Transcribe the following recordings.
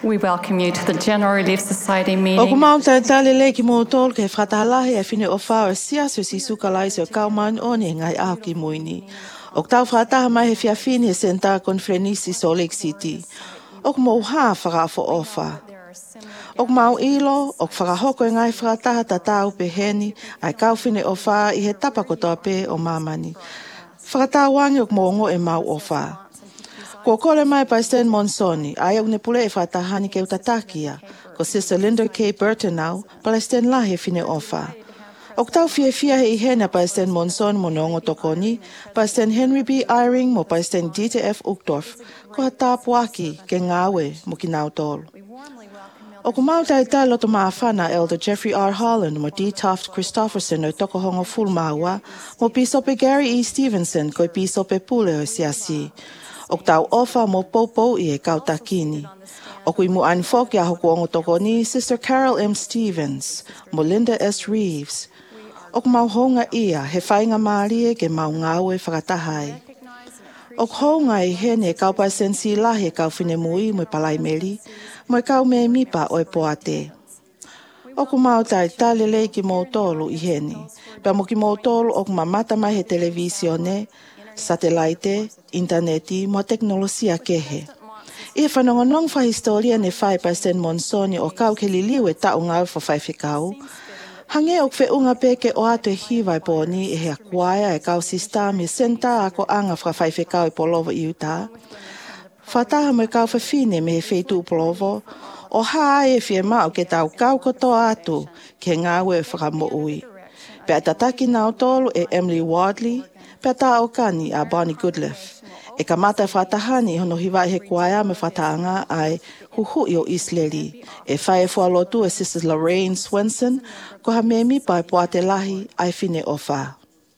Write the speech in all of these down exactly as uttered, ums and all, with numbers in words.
We welcome you to the General Relief Society O meeting. kumau tai tale le ki mo tol ke whatalahi e whine o whao e sia so si sukalai so kauman o ne ngai au ki muini. O tau whataha mai he whiawhini e Senta Konfrenisi Salt Lake City. O kumau haa whakafo ofa. O kumau ilo, o whakahoko e ngai whakataha tatau pe heni, ai kau whine o wha i he tapa kotoa pe o mamani. Whakatawangi o kumau ngo e mau o wha. Ko kore mai pa Stan Monsoni, ai au ne pule e whatahani ke utatakia, ko Sister Linda K. Burtonau, pa Stan lahe whine ofa. O tau fia fia he ihena pa Stan Monson monongo tokoni, pa Stan Henry B. Eyring mo pa Stan Dieter F. Uchtdorf, ko hata puaki ke ngawe mo kinau tolu. O kumau tai tai loto maafana Elder Jeffrey R. Holland mo D. Toft Christofferson o tokohongo fulmaua, mo Bisope Gary E. Stevenson ko Bisope Pule o siasi. O tau ofa mo popo i e kautakini. O kui mu anfoki a hoku ongo tokoni Sister Carol M. Stevens, mo Linda S. Reeves. O mau honga ia he whainga maarie ke mau ngawe whakatahai. O honga i hene e kaupa sensi lahi e kau whine mui mo palai meri, mo e kau me mipa o e poate. O mau tai talele ki mo tolu i hene, pa mo ki mo tolu o kuma mata mai he televisione, satellite, interneti, mo teknolosia kehe. I whanongonong wha historia ne whai pa Stan Monsoni o kau ke liliu e tau ngau wha whai whikau. Hange o kwe unga peke o atu e hiwai poni e hea kuaia e kau sistami senta ako anga wha whai whikau e polovo i uta. Whataha mo e kau whawhine me he whetu polovo, o haa e whie mao ke tau kau koto atu ke ngāwe e whakamo ui. Pe atataki nao tolu e Emily Wadley, pe ta o kani a Bonnie Goodliff. E ka mata whatahani hono hiwai he kuaia me whataanga ai huhui o Isleri. E whae whaalotu e Sister Lorraine Swenson, ko ha me mi pai poate lahi ai whine o wha.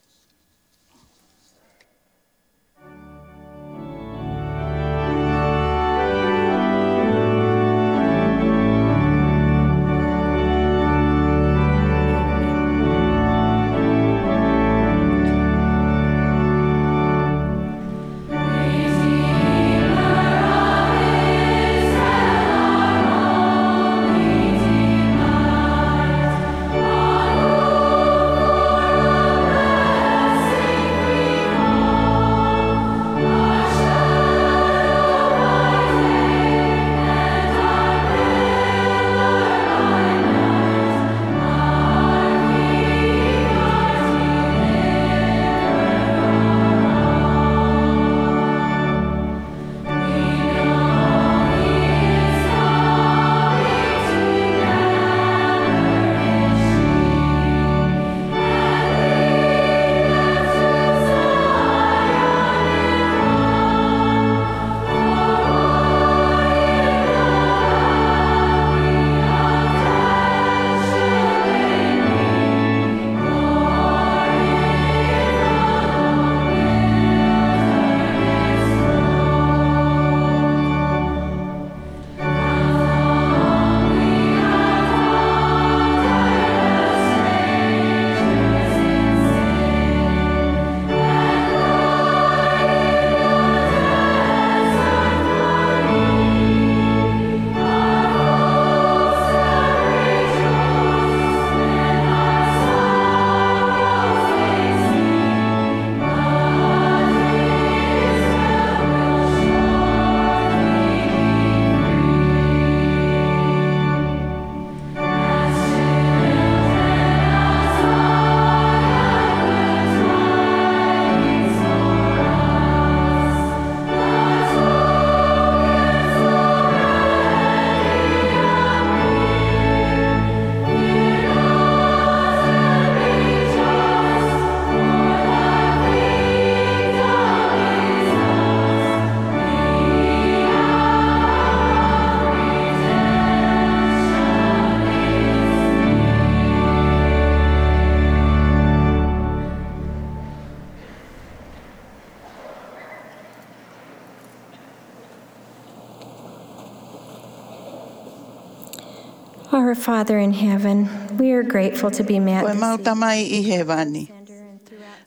Our Father in heaven, we are grateful to be met Koe this mau tamai i he wani.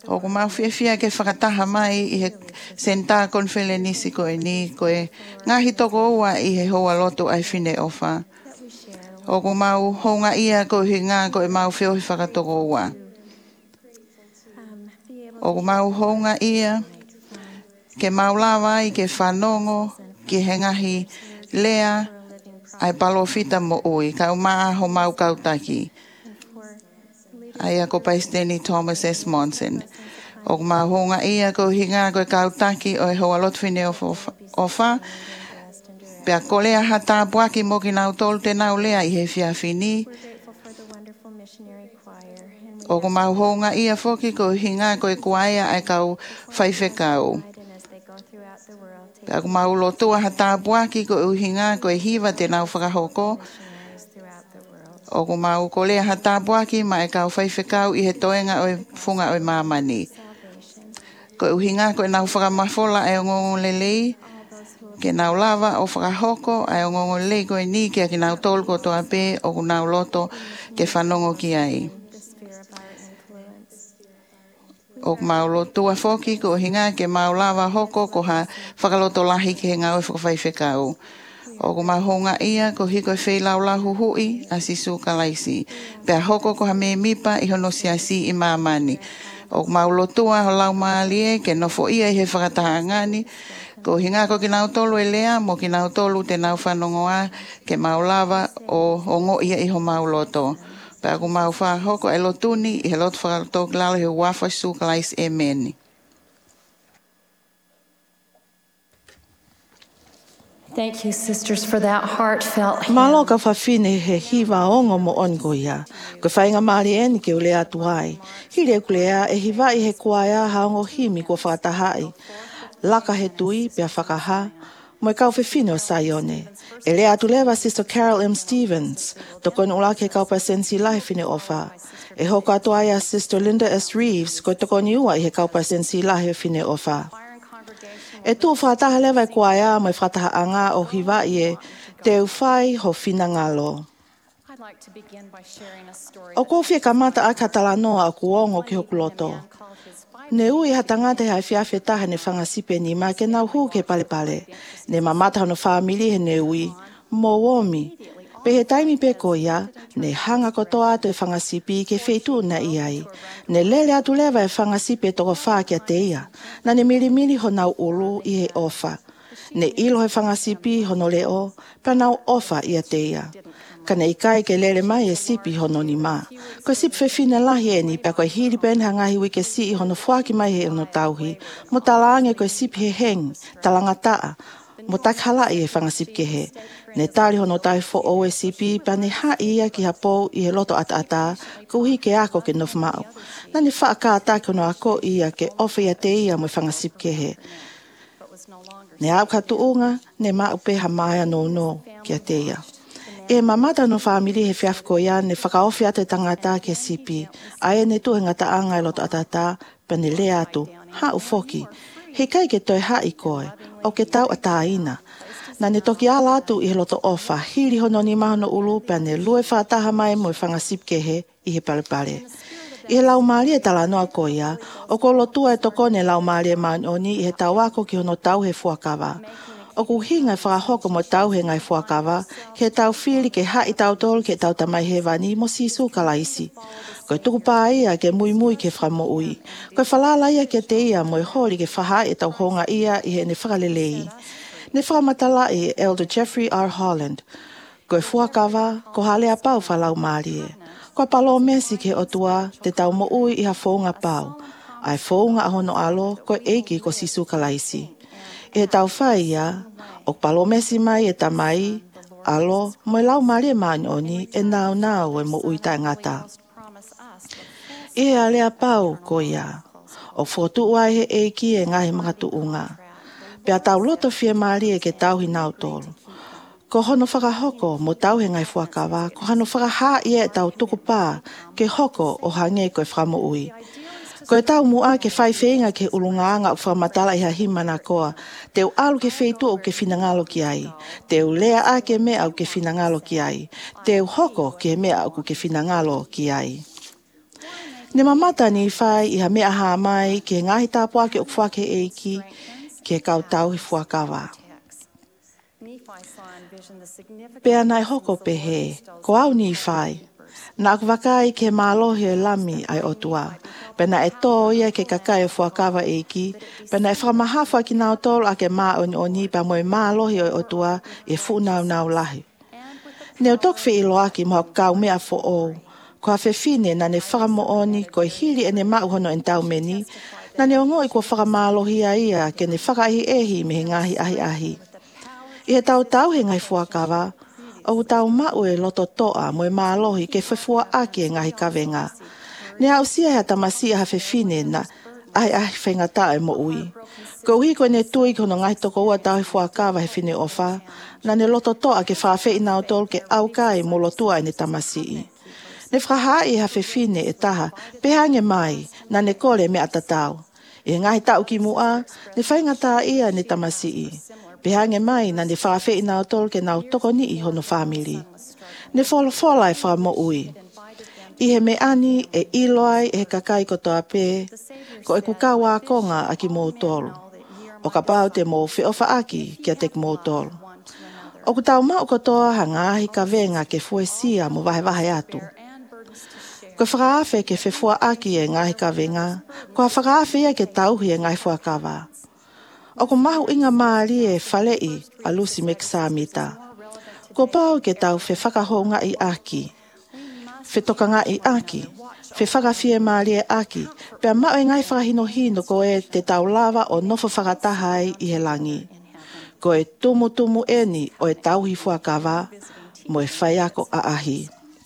O ko mau fia fia ke whakataha mai i he senta konfelenisi ko e ni ko e ngahi toko ua i he hoa loto ai whine ofa. O ko mau honga ia ko hi ngā ko e mau whio hi whakatoko ua. O ko mau honga ia ke mau lawa i ke whanongo ki he ngahi lea ai palo fita mo ui. Kau maa ho mau kautaki. Ai ako Paisteni Thomas S. Monson. O ko mau honga ia ko hi ngā ko e kautaki o e hoa lot whine ofa. Pea ko lea hata puaki mo ki nau tolu te nau lea i he fia fini. O ko mau honga ia foki ko hinga ko e kuaia ai kau whaiwhekau. Pea ko mau lotua hata puaki ko e hinga ko e hiva te nau whakahoko. O ko mau ko lea hata puaki ma e kau whaiwhekau i he toenga o e funga o e mamani. Ko e hinga ko e nau whakamafola ai o ngongo lelei. Ke nau lava o whakahoko ai o ngongo lelei ko e ni kia ki nau tolu ko toa pe o ko nau loto ke whanongo ki ai. O mau lotua foki ko hinga ke mau lava hoko ko ha whakaloto lahi ke ngā o whakawhaiwhekau. O ko mau honga ia ko hiko e wheilau lahu hui a sisu kalaisi. Pea hoko ko ha me mipa i hono siasi i mamani. O ko mau lotua ho lau maalie ke nofo ia i he whakataha ngani. Ko hinga ko ki nau tolu e lea mo ki nau tolu te nau whanongoa ke mau lava o ongo ia i ho mau loto. Pea ko mau wha hoko e lotuni i he loto whakatok lalo he wafa su kalais e meni. Thank you, sisters, for that heartfelt hymn. Malo ka whawhine he hiwa ongo mo ongo ia. Ko whainga maari eni ke ulea tuai. Hire kulea e hiwa i he kuaia haongo himi ko whakatahai. Laka he tui pia whakaha. Mo e kau whewhine o Saione. E lea atu lewa Sister Carol M. Stevens. Toko ni ula ke kau pasensi lahi whine ofa. E hoko atu aia Sister Linda S. Reeves. Ko toko ni ua i he kau pasensi lahi whine ofa. E tū whataha lewa e kuaia mo e whataha anga o hiwa i e te uwhai ho whina ngalo. O kōwhia ka mata a katala noa o kuongo ki hokuloto. Ne ui hatanga te hai whiawhi taha ne whangasipe ni ma ke nau hu ke pale pale. Ne mamata hono whamili he ne ui. Mo womi. Pe he taimi pe ko ia, ne hanga kotoa atu e whangasipi ke wheitu na iai. Ne lele atu lewa e whangasipe toko whaa kia te ia. Na ne miri miri ho nau ulu i he ofa. Ne ilo he whangasipi hono leo, pa nau ofa i a te ia. Ka ne ikai ke lele mai e sipi hono ni ma. Ko sipi whewhine lahi e ni pa koe hiri pen hangahi wike si i hono whuaki mai he hono tauhi. Mo talaange koe sipi he heng, talanga taa. Mo takhala i e whangasip ke he. Ne tari hono tai fo o e sipi pa ne ha ia ki ha pou i he loto ata ata kuhi ke ako ke nof mau. Na ni whaaka ata ke no ako ia ke ofe ia te ia mo whangasip ke he. Ne au ka tuunga, ne mau pe ha maia no no ki a te ia. E mamata no whamiri he whiafko ia ne whakaofi ate tangata ke sipi. Ae ne tu he ngata anga i loto atata pa ne le atu. Ha ufoki. He kai ke toi ha i koe. O ke tau ata ina. Na ne toki ala atu i he loto ofa. Hiri hono ni mahono ulu pa ne lue whataha mai mo i whangasip ke he i he pale pale. I he lau maari e tala noa ko ia. O ko lotua e toko ne lau maari e maoni i he tau ako ki hono tau he fuakawa. O ku hinga i whakahoko mo tau he ngai fuakawa, ke tau whiri ke ha i tau tolu ke tau tamai he wani mo sisu kalaisi. Ko e tuku pā ia ke mui mui ke whamo ui. Ko e whalala ia ke te ia mo e hori ke whaha e tau honga ia i he ne whakalelei. Ne whakamatala i Elder Jeffrey R. Holland. Ko e fuakawa, ko hale a pau whalau maari e. Ko palo mesi ke otua te tau mo ui i ha whaunga pau. Ai whaunga ahono alo ko eiki ko sisu kalaisi. E tau whai ia, o palo mesi mai e tamai, alo, mo e lau maari e maani e nau nau e mo uita ngata. E a lea pau ko ia, o whotu uai he eiki e ngahi mga tuunga. Pea tau loto fie maari e ke tau hi nau tolu. Ko hono whakahoko mo tau he ngai fuakawa, ko hono whakaha ia e tau tuku pā, ke hoko o hange koe whamo ui. Ko e tau mua ke whai whenga ke ulungaanga o whamatala i ha himana koa. Te u alu ke wheitu o ke whinangalo ki ai. Te u lea a ke mea o ke whinangalo ki ai. Te u hoko ke mea o ke whinangalo ki ai. Ne mamata ni whai i ha mea ha mai ke ngahi tāpua ke ukwhake eiki ke kautau hi fuakawa. Pea nai hoko pehe, ko au ni whai. Na aku wakai ke mālohi e lami ai otua. Pena e tō ia ke kakai e fuakawa eiki. Pena e whamahafa ki nao tolu a ke mā oni oni pa moe mālohi o otua e whunau nau lahi. Neu tok whi iloaki mo kau mea fo o. Ko a whewhine na ne whakamo oni ko i hiri e ne mauhono en tau meni. Na ne ongoi ko whakamālohi a ia ke ne whakaihi ehi me he ngahi ahi ahi. I he tau tau he ngai fuakawa. O tau mau e loto toa mo e mālohi ke whewhua aki e ngahi kawenga. Ne au sia hea tamasi a hawhewhine na ai ai whengata e mo ui. Ko uhi koe ne tui kono ngai toko ua tau he fuakawa he whine ofa. Na ne loto toa ke whawhe i nao tol ke au kai mo lotua e ne tamasi i. Ne whahai e hawhewhine e taha pehange mai na ne kore me atatau. E ngahi tau ki mua ne whaingata ia ne tamasi i. Pehange mai na ne whawhe i nao tol ke nau toko ni i hono family. Ne whola whola e wha mo ui. I he me ani e iloai e he kakai kotoa pē, ko e kukawa konga a ki mō tolu. O ka pau te mō whiofa aki kia te mō tolu. O ku tau mau kotoa ha ngāhi ka venga ke fuesia mo wahe wahe atu. Ko whakaafe ke whewhua aki e ngāhi ka venga, ko a whakaafe ia ke tauhi e ngai fuakawa. O ku mahu inga maari e whalei a Lucy Meksamita. Ko pau ke tau whe whakahonga i aki. Whetoka ngā i aki. Whe whakawhie maari e aki. Pea mau e ngai whakahino hino ko e te tau lava o nofo whakatahai i he langi. Ko e tumu tumu eni o e tauhi fuakawa mo e whaiako a ahi.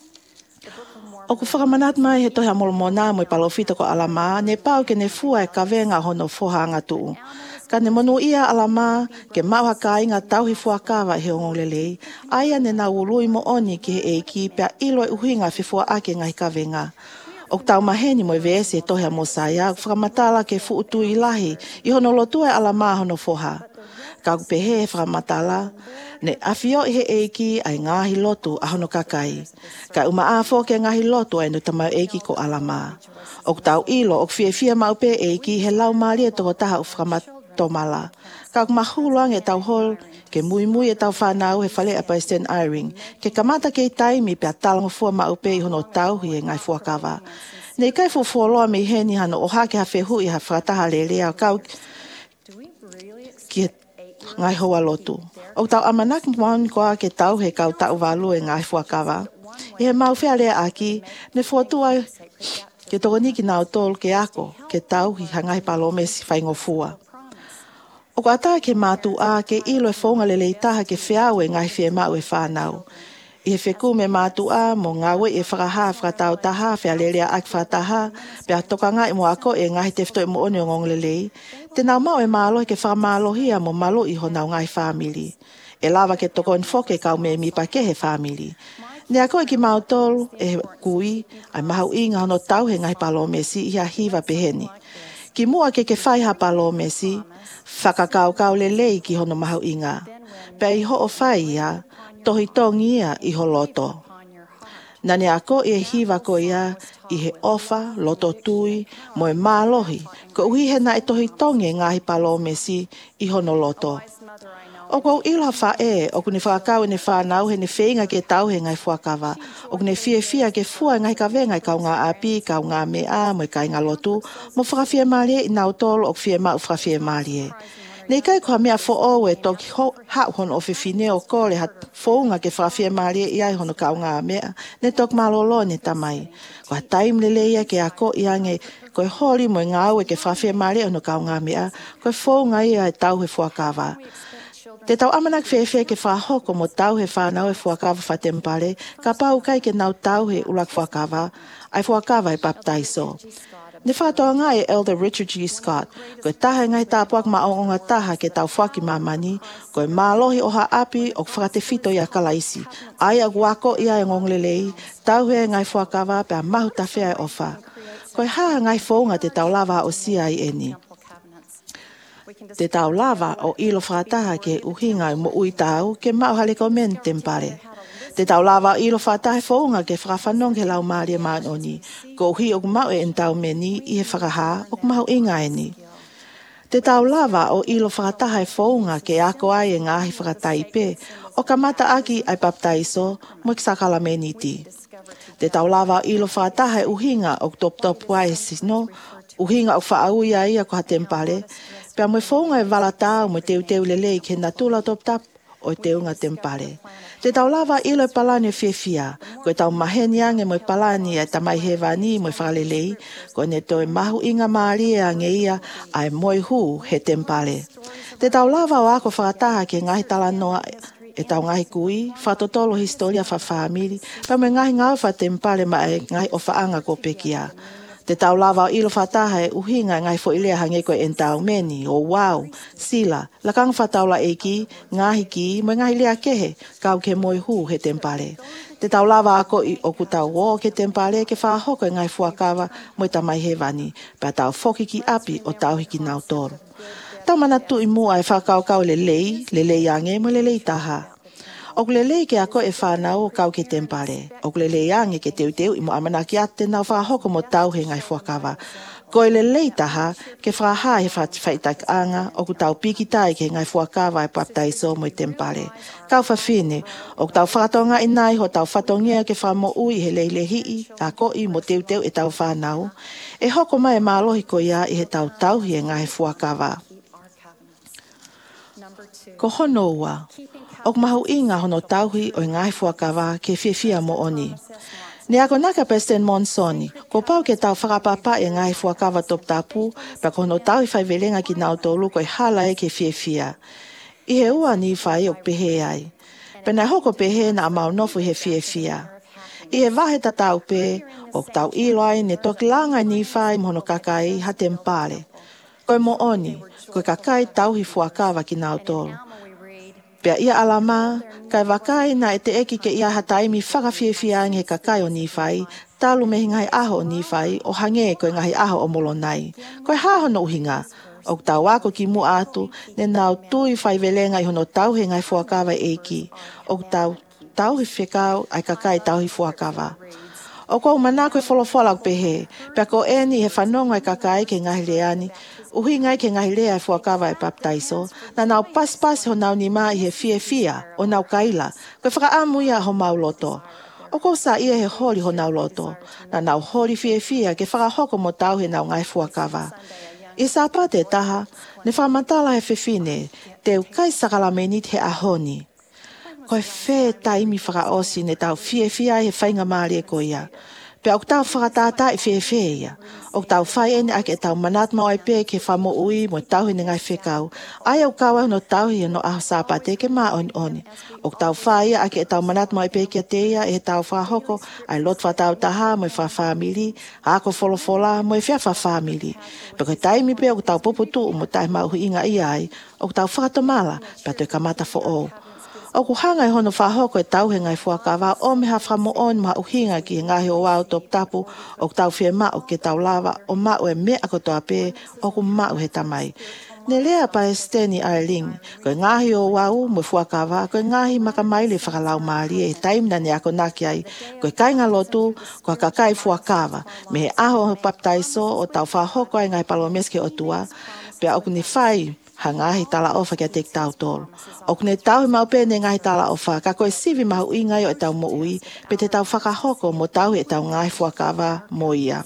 O ku whakamanat mai he tohi a molomona mo e palofita ko alama, ne pau ke ne fua e kawenga hono fohanga tuu. Ka ne monu ia alama ke mau haka inga tauhi fuakawa he ongolelei, aia ne na ului mo oni ki he eiki pea ilo e uhinga whifua ake ngai kawenga. O tau maheni mo e vese e tohi a mosaya, whakamatala ke fuutu i lahi, i hono lotua e alama hono foha. Ka kupehe e whakamatala, ne awhio i he eiki ai ngahi lotu a hono kakai. Ka uma a fo ke ngahi lotu ai no tamau eiki ko alama. O tau ilo o fie fie mau pe eiki he lau maari e toko taha u whakamatomala. Ka kumahuluang e tau hol ke mui mui e tau whanau he whale a Preston Iring. Ke kamata ke taimi pe a talango fua mau pe i hono tau hi e ngai fuakawa. Ne kai fu fuoloa me heni hano o hake ha whehu i ha whakataha lelea kau ki ngai hoa lotu. O tau amanak mwaun koa ke tau he kau tau walu e ngai fuakawa. I he mau whea lea aki, ne fuatua ke tokoni ki nao tol ke ako, ke tau hi hangai palome si whaingo fua. O ko ata ke mātu a ke ilo e whaunga lelei taha ke whiau e ngai whie mau e whanau. I he wheku me mātu a mo ngawe e whakaha whakatau taha whea lelea ak whataha, pia toka ngai mo ako e ngai te whito e mo one o ngong lelei. Te nau mau e mālohi ke whakamálohia mo malo i honau ngai family. E lava ke toko en foke kau me mi pa ke he family. Ne ako e ki mau tolu e kui ai mahau inga hono tau he ngai palomesi i a hiva peheni. Ki mua ke ke whai ha palomesi, whakakau kau lelei ki hono mahau inga. Pea i ho o whai ia, tohi tongi ia i ho loto. Nane ako e hiva ko ia i he ofa, loto tui, mo e mālohi, ko uhi he na e tohi tongi e ngahi palomesi i hono loto. O kou ilo ha wha e, o kune whakakau e ne whanau he ne whenga ke tau he ngai fuakawa. O kune fie fia ke fua ngai ka venga i kau ngā api, kau ngā mea, mo i kai ngā lotu, mo whakawhia marie i nau tolo o kwhia mau whakawhia marie. Nei kai kua mea fo o e toki hau hono o whiwhine o kore ha whaunga ke whakawhia marie i ai hono kau ngā mea, ne tok malolo ne tamai. Kua taim leleia ke ako i ange koe hori mo i ngā ue ke whakawhia marie hono kau ngā mea, koe whaunga i ai tau he fuakawa. Te tau amanak whewhe ke whahoko mo tau he whanau e fuakawa whatempare, ka pau kai ke nau tau he ulak fuakawa, ai fuakawa e baptaiso. Ne whatoa ngā e Elder Richard G. Scott, koe taha ngai tāpuak maongonga taha ke tau whaki mamani, koe mālohi o ha api o whakatewhito i a kalaisi. Ai a guako i a ngonglelei, tau he ngai fuakawa pe a mahu tawhea e ofa. Koe haa ngai whaunga te tau lava o sia i eni. Te tau lava o ilo whataha ke uhinga mo ui tau ke mau hale ko men tempare. Te tau lava ilo whatahe whaunga ke whakawhanong ke lau Maria Manoni. Ko uhi o kumau e entau meni i he whakaha o kumau inga e ni. Te tau lava o ilo whakataha e whaunga ke ako ai e ngahi whakataipe o ka mata aki ai baptaiso mo ki sakala meniti. Te tau lava o ilo whakataha e uhinga o top top wai sino, uhinga o whaaui ai a ko hatempale, pia mo whaunga e walatau mo teu teu lelei ke natula top tap o te unga tempare. Te tau lava ilo e palani o fiefia, ko e tau maheni ange mo e palani e tamai hewani mo e whakalelei, ko ne to e mahu inga maaria ange ia ai moi hu he tempare. Te tau lava o ako whakataha ke ngahi talanoa e tau ngahi kui, whatotolo historia wha whamiri, pa me ngahi ngau wha tempare ma e ngahi o whaanga ko pekia. Te tau lava o ilo whataha e uhinga ngai fo ilea hange koe entau meni o wow, sila, lakang whataula eki, ngahi ki, mo ngahi lea kehe, kau ke moi hu he tempare. Te tau lava ako i o kutau o ke tempare ke whahoko e ngai fuakawa mo i tamai hewani, pa tau foki ki api o tau hiki nau toro. Tau mana tu i mua e whakau kau le lei, le lei ange mo le lei taha. O lelei ke ako e whanau o kau ke tempare. O lelei ange ke teu teu i mo amana ki ate nau whahoko mo tau he ngai fuakawa. Ko e lelei taha ke whaha he whaitak anga o ku tau piki tai ke ngai fuakawa e baptaiso mo i tempare. Kau whawhine, o tau whakatonga i nai ho tau whatongia ke whamo ui he leile hii, a ko i mo teu teu e tau whanau. E hoko mai e malohi ko ia i he tau tau hi e ngai fuakawa. Ko hono ua. O mahu inga hono tauhi o ngai fuakawa ke fiefia mo oni. Ne ako naka President Monsoni, ko pau ke tau whakapapa e ngai fuakawa top tapu, pa ko hono tauhi whai velenga ki nau tolu ko e hala e ke fiefia. I he ua ni whai o pehe ai. Pena hoko pehe na amau nofu he fiefia. I he wahe ta tau pe, o tau iloi ne toki langa ni whai mohono kakai ha tempare. Ko mo oni, ko kakai tauhi fuakawa ki nau tolu. Pea ia alama, kai wakai na e te eki ke ia hataimi whakawhiawhia he kakai o ni whai, talu me ngai aho o ni whai, o hange koe ngahi aho o molonai. Koe haho no uhinga, o tau wako ki mu atu, ne nau tui whai velenga i hono tau he ngai fuakawa eki, o tau tau he whekau ai kakai tau he fuakawa. O kou mana koe wholofola pehe, pea ko eni he whanonga i kakai ke ngahi leani, uhi ngai ke ngahi lea e fuakawa e baptaiso, na nau pas-pas ho nau ni maa i he fie fia o nau kaila, koe whakaamu ia ho mauloto. O kou sa ia he hori ho nau loto, na nau hori fie fia ke whakahoko mo tau he nau ngai fuakawa. I sa pa te taha, ne whamatala he whiwhine, te ukai sakalamenit he ahoni. Koe whē taimi whakaosi ne tau fie fia he whainga maari e koia. Pea ok tau whakatata e whē whē ia. Ok tau whai ene ake tau manat mau ai pē ke whamo ui mo tau he ngai whekau. Ai au kawa no tau he no aho sāpate ke maa oni oni. Ok tau whai ake tau manat mau ai pē kia teia e tau whahoko ai lot whatau taha mo i whawhamili, hako wholofola mo i whea whawhamili. Pea koe taimi pē ok tau popotu mo tai mau inga ia ai. Ok tau whakatomala pea toi kamata fo o. O ku hanga i hono whahoko e tau he ngai fuakawa o me hawha mo on ma uhinga ki ngahi o wau top tapu o tau whie mao ke tau lava o mao e me ako toa pē o ku mao he tamai. Ne lea pa e steni a ling, koe ngahi o wau mo fuakawa, koe ngahi makamaile whakalau maari e taimna ne ako naki ai, koe kainga lotu, koe kakai fuakawa, me he aho o baptaiso o tau whahoko ai ngai palomeske o tua, pea oku ni whai, ha ngahi tala ofa kia tek tau tolu. O kune tau he mau pēne ngahi tala ofa, ka koe sivi mahu i ngai o e tau mo ui, pe te tau whakahoko mo tau he tau ngahi fuakawa mo ia.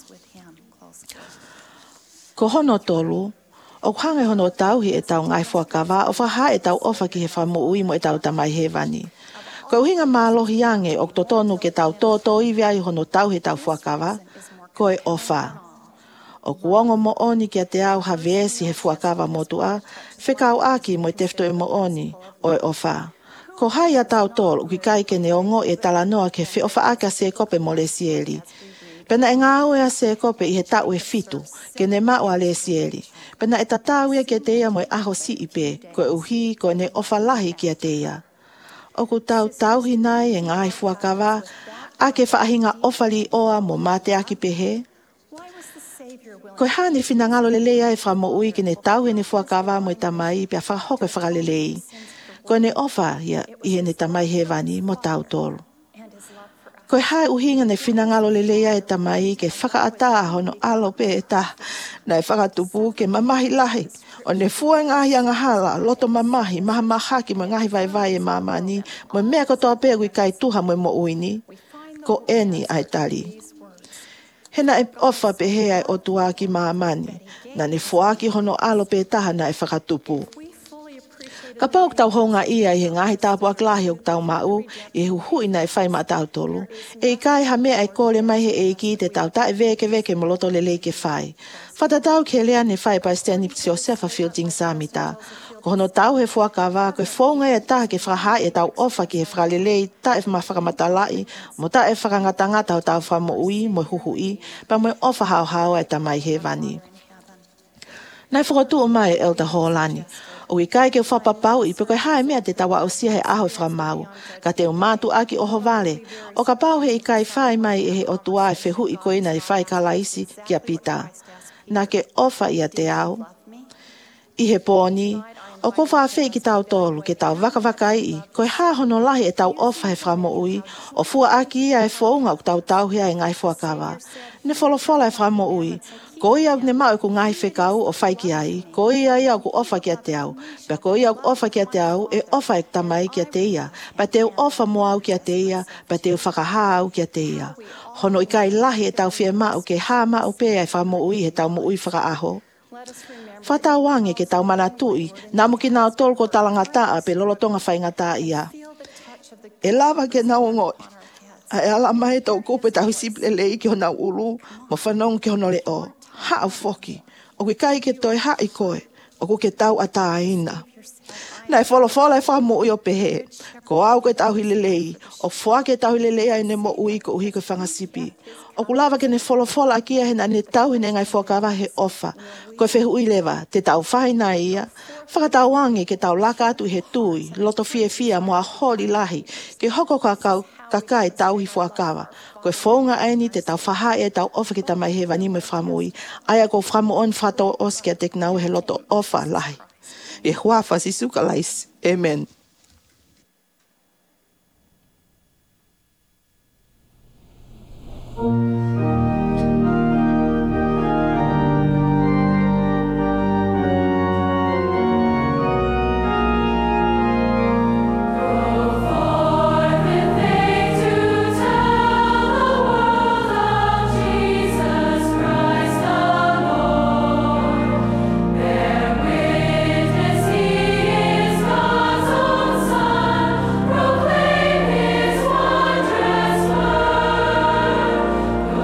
Ko hono tolu, o hanga e hono tau he e tau ngahi fuakawa, o whaha e tau ofa ki he whamo ui mo e tau tamai hewani. Ko uhinga mālohi ange o totonu ke tau tōtō iwi ai hono tau he tau fuakawa, ko e ofa. O kuongo mo oni kia te au haveesi he fuakawa motua, whekau aki mo i tefto e mo oni, o e ofa. Ko hai a tau tolu ki kai ke neongo e talanoa ke whi ofa aka se kope mo le sieli. Pena e ngā ue a se kope i he tau e fitu, ke ne maua le sieli. Pena e tatau ia kia teia mo e aho si ipe, ko e uhi ko ne ofa lahi kia teia. O ku tau tauhi nai e ngai fuakawa, a ke whaahinga ofali oa mo mate aki pehe. Koe hani whinangalo lelea e whamo ui ki ne tau he ne fuakawa mo i tamai pia whahoko e whakalelei. Koe ne ofa ia i he ne tamai hewani mo tau tolu. Koe hae uhinga ne whinangalo le lea e tamai ke whakaata hono alo pe e ta. Nei whakatupu ke mamahi lahi. O ne fua ngahi anga hala, loto mamahi, maha mahaki mo ngahi vai vai e mamani. Mo mea kotoa pe kui kai tuha mo mo uini. Ko eni ai tali. Hena e ofa pe hea e o tua ki mamani. Na ne fua ki hono alo pe taha na e whakatupu. Ka pau tau honga ia i he ngahi tāpua klahi o tau mau i hu hui na e whai ma tau tolu. E i kai ha mea e kore mai he e ki te tau ta e veke veke mo loto le lei ke whai. Whata tau ke lea ne whai pa Stanley Josefa Fielding Samita. Ko hono tau he fuakawa koe whonga e taha ke whahai e tau ofa ki he whalelei ta e whakamatalai mo ta e whakangatangata o tau whamo ui mo huhui pa mo ofa hao hao e tamai he vani. Nai whakatu o mai e Elder Holani. O i kai ke whapapau i peko hae mea te tawa o sia he aho e whamau. Ka te o mātu aki oho vale. O ka pau he i kai whai mai e he o tua e whehu i koina i whai ka laisi ki a pita. Nā ke ofa ia te au. I he pōni. O ko whawhi ki tau tolu ke tau waka waka i. Koe haa hono lahi e tau ofa he whamo ui. O fua aki ia e whaunga o tau tau hea e ngai whakawa. Ne wholofola e whamo ui. Ko ia ne mau ko ngai whekau o whai ki ai. Ko ia ia ko ofa ki a te au. Pea ko ia ko ofa ki a te au e ofa e tamai ki a te ia. Pa te ofa mo au ki a te ia. Pa te whakaha au ki a te ia. Hono i kai lahi e tau whia mau ke haa mau pēa e whamo ui he tau mo ui whakaaho. Whatau wange ke tau mana tui. Namu ki nao tolu ko talangataa pe lolotonga whaingataa ia. E lava ke nao ngoi. A e ala mai tau kupe tau siple lei ki hona ulu. Mo whanong ki hono le o. Hao foki. O ke kai ke toi hai koe. O ku ke tau ata ina. Nai wholo whola e whamu ui o pehe. Ko au ke tau hilelei. O whua ke tau hilelei ai ne mo ui ko uhi ko whangasipi. O ku lava ke ne wholo whola akia hena ne tau hene ngai whakawa he ofa. Ko e whehu i lewa. Te tau whaina ia. Whakatau wangi ke tau laka atu he tui. Loto fie fia mua holi lahi. Ke hoko kakau kakai tau hi whakawa. Ko e whaunga aini te tau whaha e tau ofa ki tamai he wani me whamui. Aia ko whamu on whato oskia te knau he loto ofa lahi. E huafa si suka lais. Amen. Proclaim his wondrous word.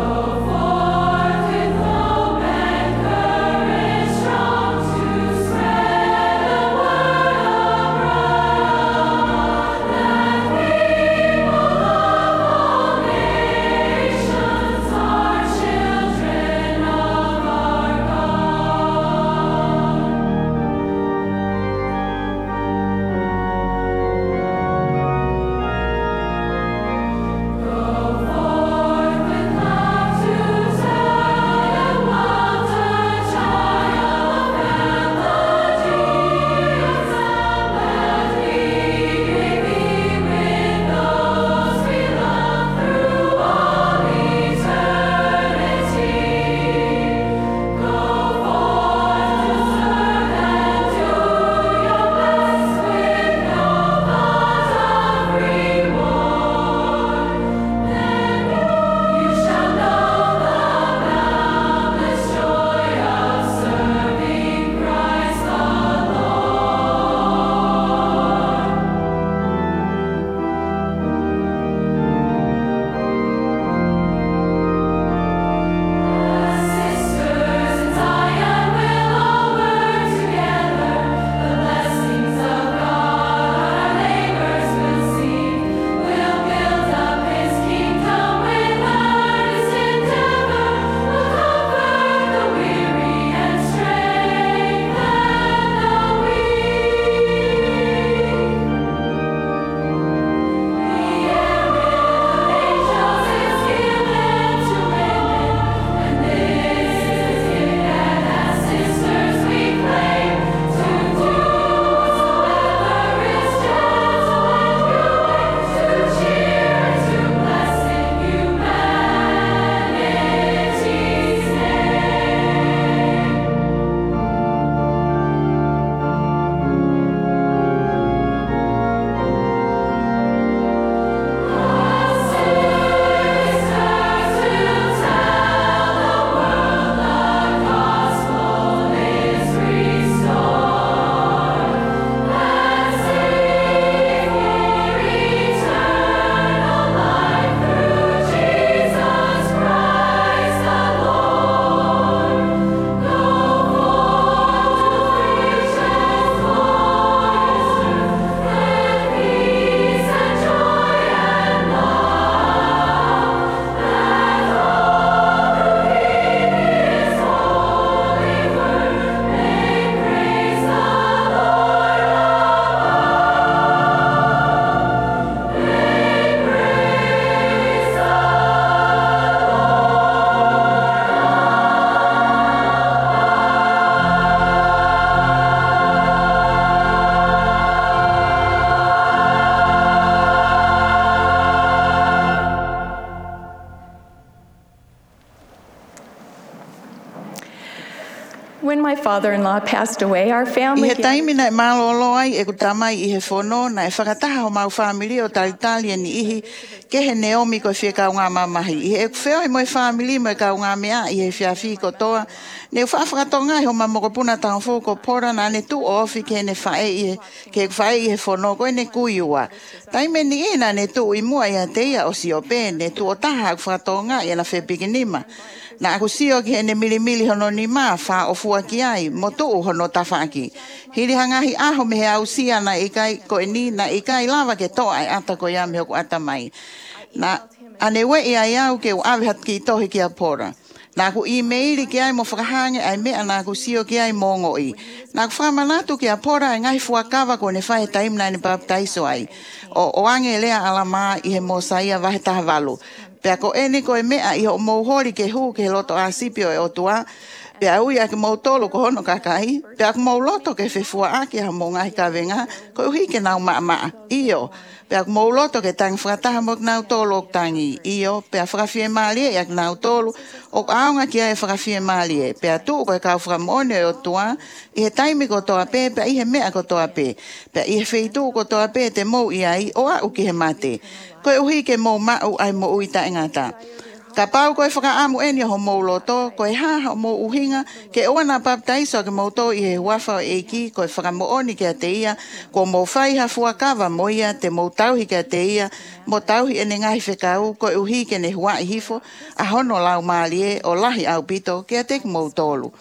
When my father-in-law passed away, our I family he taimi na e malolo ai e kutamai i he whono na e whakataha o mau whamiri o talitali e ni ihi ke he neomi ko whia kau ngā mamahi. I he e kuwheo i moe whamiri mo e kau ngā mea i he whiawhi ko toa. Ne whawhakatonga i ho mamokopuna tau fō ko pora na ne tu ofi ke ne whae i he ke whae i he whono ko e ne kuiua. Taime ni ina ne tu i mua i a teia o si o pē ne tu o taha ku whakatonga i ana whepikinima. Na aku sio ki ene mili mili hono ni maa wha o fua ki ai, mo tuu hono tawhaki. Hiri hangahi aho me he au sia na ikai ko e ni, na ikai lava ke toa ai ata ko ia me hoku ata mai. Na ane we i ai au ke u awihat ki tohi ki a pora. Na aku i meiri ki ai mo whakahange ai mea na aku sio ki ai mongo i. Na aku whamanatu ki a pora e ngai fuakawa ko ne whahe taimna ni baptaiso ai. O, o ange lea alama i he mo saia wahe taha walu. Pea ko ene ko e mea i ho mouhori ke hu ke loto a sipio e otua. Pea ui a ke mou tolo ko hono kakai. Pea ko mou loto ke whewhua a ke ha mou ngahi ka venga. Ko uhi ke nau maa maa. Iyo. Pea ko mou loto ke tang whakataha mo nau tolo o tangi. Iyo. Pea whakawhie maalie i a nau tolo. O aonga ki a e whakawhie maalie. Pea tu ko e kau whakamone e otua. I he taimi ko toa pē. Pea i he mea ko toa pē. Pea i he wheitu ko toa pē te mou i ai. O a uki he mate. Koe uhi ke mou mau ai mo uita ingata. Ka pau koe whakaamu eni ho mou loto, koe haha o mou uhinga, ke oana baptaiso ke mou to i he wafa o eiki, koe whakamooni ke a te ia, ko mou whaiha fuakawa mo ia, te mou tauhi ke a te ia, mo tauhi ene ngahi whekau, koe uhi ke ne hua i hifo, a hono lau maalie o lahi au pito, ke a te mou tolu.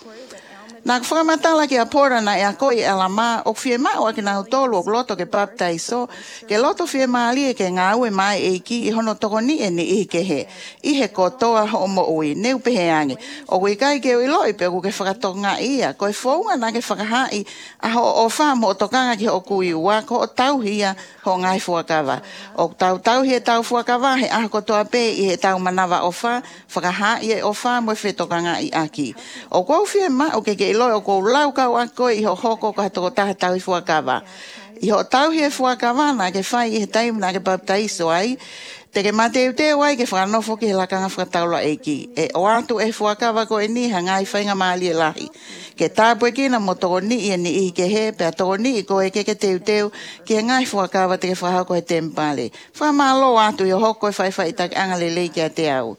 Nā whakamatala ki a pora na e a koi e alama, o whie mao a ki nau tolu o loto ke baptaiso, ke loto whie maalie ke ngā ue mai e ki i hono toko ni e ni i ke he. I he kotoa ho mo ui, neu pehe ange. O kui kai ke ui loi pe ku ke whakatonga ia, koe whaunga na ke whakahai, a ho o wha mo o tokanga ki ho kui ua, ko o tauhia ho ngai fuakawa. O tau tauhi e tau fuakawa, he aha kotoa pe i he tau manawa o wha, whakahai e o wha mo e whetokanga i aki. O kou whie ma o ke ke i loi o kou lau kau a koe i ho hoko ka toko taha tau i fuakawa. I ho tauhi e fuakawa na ke whai i he taimu na ke baptaiso ai, te ke mateu teo ai ke whanofo ki he lakanga whakataula eiki. E o atu e fuakawa ko e ni hangai whainga maali e lahi. Ke tāpue kina mo toko ni i ni i ke he, pia toko ni i ko e ke ke teu teu, ki he ngai fuakawa te ke whahau ko he tempale. Whamalo atu i ho hoko e whai whai tak angale lei ki a te au.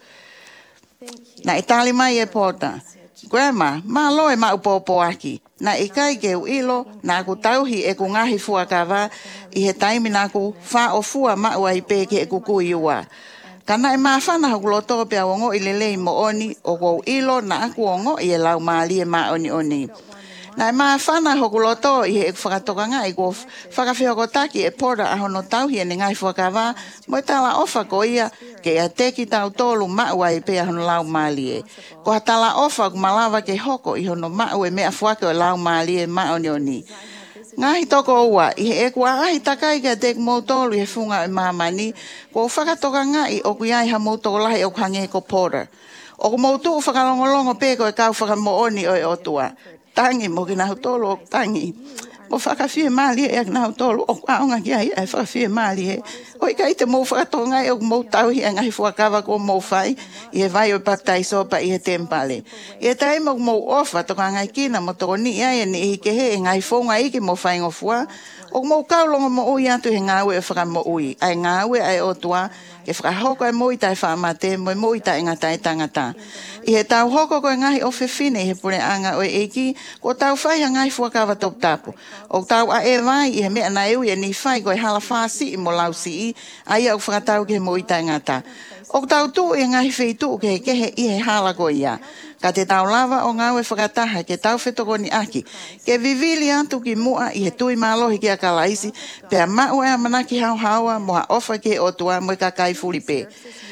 Na i tali mai e pota. Grandma, ma loe ma upopo aki. Na i kai ke u ilo, na ku tauhi e ku ngahi fuakawa, i he taimi na ku wha o fua ma ua i peke e ku kui ua. Kana e maa whana haku loto pia wongo i lelei mo oni, o kou ilo na aku ongo i e lau maali e maa oni oni. Na e maa whana haku loto i he e whakatokanga i ku whakawhioko taki e pora a hono tauhi e ni ngai fuakawa, mo e tala ofa ko ia, ke a teki tau tolu maua i pea hono lau maali e. Ko hatala ofa ku malawa ke hoko i hono mau e mea fuake o lau maali e maa oni oni. Ngahi toko ua, i he e kua ahi takai ka tek mou tolu i he funga e mamani, ko whakatokanga i o kuiai ha mou toko lahi o kuhange ko pora. O ku mou tuu whakalongolongo peko e kau whakamooni o e otua. Tangi mo ki nahu tolu o tangi. Mo whakawhie maali e ak nahu tolu o kuaonga ki ai e whakawhie maali e. O i kai te mou whakatonga e o mou tauhi e ngahi fuakawa ko mou whai i he vai o baptaiso pa i he tempale. I he tai mo mou ofa toka ngai kina mo toko ni ai e ni i ke he e ngai whaunga i ki mo whai ngofua. O mou kaulonga mo ui atu he ngāwe e whaka mo ui. Ai ngāwe ai o tua ke whakahoko e mo i tai whaamate mo i mo i tai ngata e tangata. I he tau hoko ko e ngahi o whiwhine i he pune anga o e eiki ko tau whai ha ngai fuakawa top tapu. O tau a e vai i he mea na eui e ni whai ko e hala whaasi i mo lau si i ai au whakatau ke he mo i tai ngata. O tau tu e ngahi wheitu ke he kehe i he hala ko ia. Ka te tau lava o ngau e whakataha ke tau whetoko ni aki. Ke vivili atu ki mua i he tui malohi ki a kalaisi, pea mau e amanaki hau haua moha ofa ke o tua mo i kakai fulipe.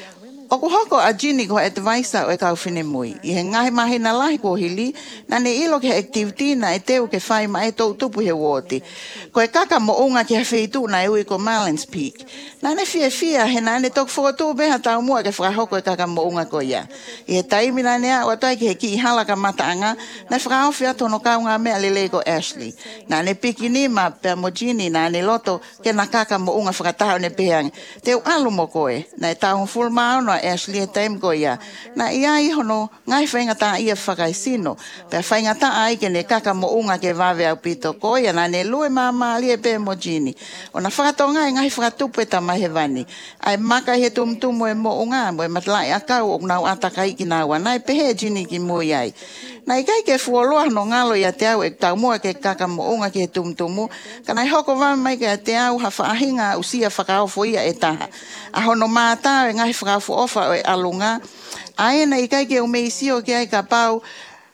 O ku hoko a Ginny ko advisor o e kau whine mui. I he ngahi mahi na lahi ko hili, na ne ilo ke activity na e teu ke whai ma e tau tupu he woti. Ko e kaka mo unga ki he whitu na e ui ko Marlins Peak. Na ne fia fia he na ne tok whotu beha tau mua ke whakahoko e kaka mo unga ko ia. I he taimi na nea o tai ki he ki i halaka mataanga, na whakahawhi atu no kau ngā mea lele ko Ashley. Na ne piki ni ma pia mo Ginny na ne loto ke na kaka mo unga whakataho ne pehangi. Teu alu mo koe, na e tau full mao no Ashley e taim ko ia. Na ia i hono ngai whaingata ia whakaisino. Pea whaingata ai ke ne kaka mo unga ke vawe au pito ko ia na ne lue mama ali e pe mo jini. O na whakatonga e ngai whakatupe ta mai he vani. Ai maka he tumtumu e mo unga mo e matlai akau o nau atakai ki nau anai pehe jini ki mo iai. Na i kai ke fuoloa no ngalo ia te au e tau mua ke kaka mo unga ke tumtumu. Ka nai hoko vama mai ke te au ha whaahinga usia whakaofo ia e taha. A hono mātā e ngai whakaofo ofa o e alunga. Aena i kai ke o meisio ke ai ka pau.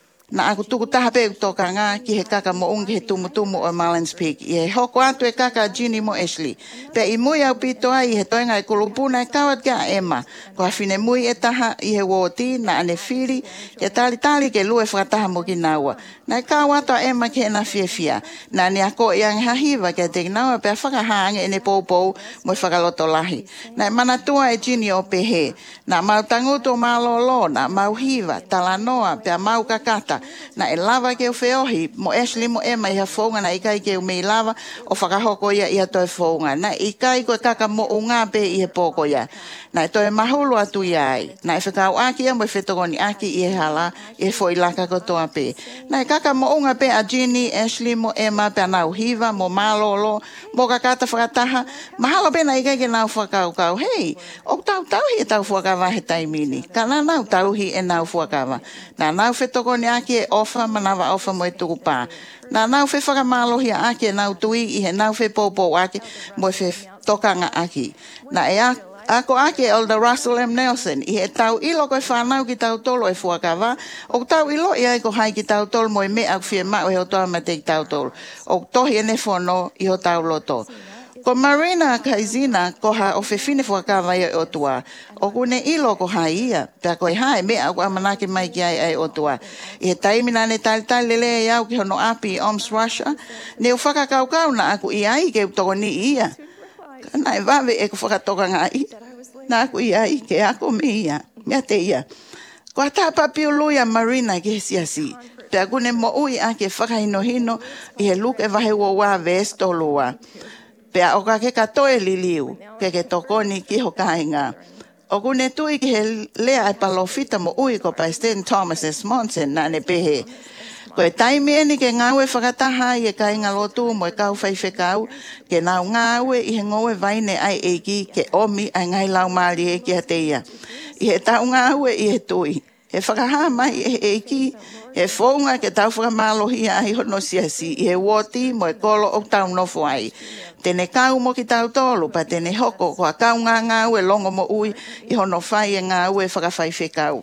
Na aku tuku taha pe utoka ngā ki he kaka mo unga he tumutumu o Marlins Peak. I he hoko atu e kaka Ginny mo Ashley. Pe i mui au pito ai i he toenga e kulupuna e kawat kia Emma. Ko hawhine mui e taha i he woti na ane whiri. Ke tali tali ke lue whakataha mo ki naua. Na e kawata Emma ke na fia fia. Na ni ako i ange hahiva ke te naua pe a whakahaange e ne poupou mo i whakaloto lahi. Na e manatua e Ginny o pehe. Na mau tanguto malolo na mau hiva talanoa pe a mau kakata. Na e lava ke o feohi, mo Ashley mo Emma i ha whaunga na i kai ke o mei lava o whakahoko ia i ha toi whaunga. Na i kai koe kaka mo unga pe i he pōko ia. Na e toi mahulu atu iai. Na e whakau aki ia mo e whetogoni aki i he hala i he fo i laka kotoa pe. Na e kaka mo unga pe a Ginny, Ashley mo Emma pe a nau hiva, mo malolo, mo kakata whakataha. Mahalo pe na i kai ke nau whakau kau. Hei, o tau tau hi e tau whakawa he taimini. Ka na nau tau hi e nau whakawa. Na nau whetogoni aki e ofa manawa ofa mo e tuku pā. Na nau whi whakamalohi a ake nau tui i he nau whi pōpō ake mo e whi tokanga aki. Na e a, ako ake Elder Russell M. Nelson i he tau ilo koe whanau ki tau tolo e fuakawa. O tau ilo i ai ko hai ki tau tolo mo e me au whia mao e ho toa ma te ki tau tolo. O tohi e ne whono i ho tau loto. Ko Marina Kaizina ko ha o whewhine whakawa i o tua. O kune ilo ko hai ia. Pea koe hai mea au amanake mai ki ai ai o tua. I he taimina ne tali tali lele e au ki hono api i Oms Russia. Ne u whakakaukau na aku i ai ke utoko ni ia. Kana e wawe e ko whakatoka ngai. Na aku i ai ke ako me ia. Mea te ia. Ko ata papi uluia Marina ki he siasi. Pea kune mo ui a ke whakahino hino i he luk e wahe ua wā vesto lua. Pea o ka ke katoe liliu, ke ke tokoni ki ho kainga. O kune tui ki he lea e palofita mo ui ko pa Sten Thomas S. Monson na ne pehe. Ko e taimi eni ke ngau e whakataha i e kainga lotu mo e kau whaiwhekau, ke nau ngau e i he ngoe vaine ai eki ke omi ai ngai lau maali e ki a teia. I he tau ngau e i he tui. He whakaha mai e eki, he whaunga ke tau whakamalohi a i hono siasi, i he woti mo e kolo o tau nofo ai. Tene kau mo ki tau tolu, pa tene hoko, ko a kau ngā ngau e longo mo ui, i hono whai e ngau e whakawhai whekau.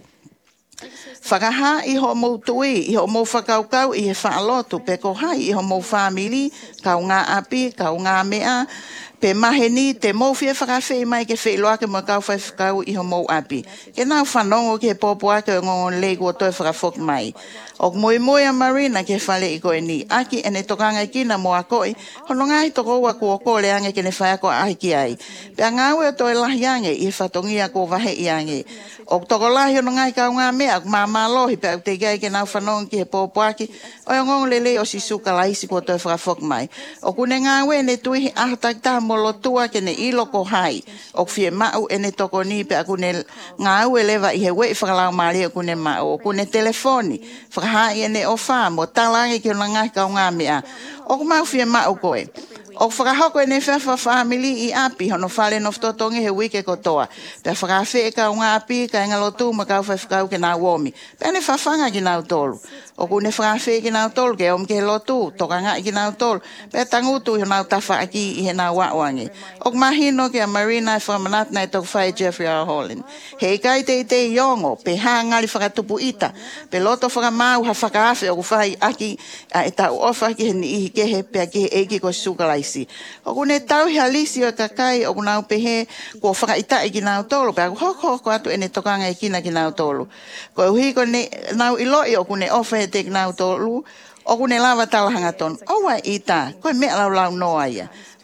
Whakaha i ho mou tui, i ho mou whakaukau i he whaalotu, pe ko hai i ho mou whamiri, kau ngā api, kau ngā mea, pe maheni te mou fia whakawhi mai ke wheloa ke mo kau whai whakau i ho mou api. Ke nau whanongo ke popo ake o ngongon leiku o toi whakawhok mai. O moi moi a Marina ke whale i koe ni. Aki ene tokanga i kina mo a koe, hono ngai toko ua kua kore ange ke ne whai ako ai ki ai. Pea ngāwe o toi lahi ange i whatongia ko wahe i ange. O toko lahi hono ngai kau ngā mea, mā mā lohi pea te gai ke nau whanongo ki he popo ake, o e ngongo lele o si suka laisi ko toi whakawhok mai. O kune ngāwe ne tui ahatakita mo lotua ke ne ilo ko hai. O fie mau ene toko ni pea kune ngāwe lewa i he wei whakalau maari o kune mau. O kune telefoni, whakahai ene o wha mo talangi ki ona ngai kau ngā mea. O kumau fie mau koe. O whakahoko e ne whawha whamili i api, hono whale no wtotongi he wike kotoa. Pea whakawhi e kau ngā api, ka inga lotu ma kau whawhikau ke nā womi. Pea ne whawhanga ki nau tolu. O kune whakawhi ki nau tolu, ke om ke he lotu, toka ngai ki nau tolu. Pea tangutu i nau tawha aki i he nā wawangi. O kumahino ke a Marina e whamanat na e toku whai Jeffrey R. Holland. He kai te te iongo, pe haa ngali whakatupu ita. Pe loto whakamau ha whakawhi o kuwhai aki, a e tau ofa ki he ni ihi kehe, pea ki he eiki ko sukalai. O kune tau hea lisi o kakai o kunau pehe kua whakaita i ki nau tolu. Pea hoko hoko atu ene tokanga i kina ki nau tolu. Ko uhi ko ne nau iloi o kune ofa he te ki nau tolu. O kune lava talahanga ton. Owa i ta, koe mea lau lau noa ia.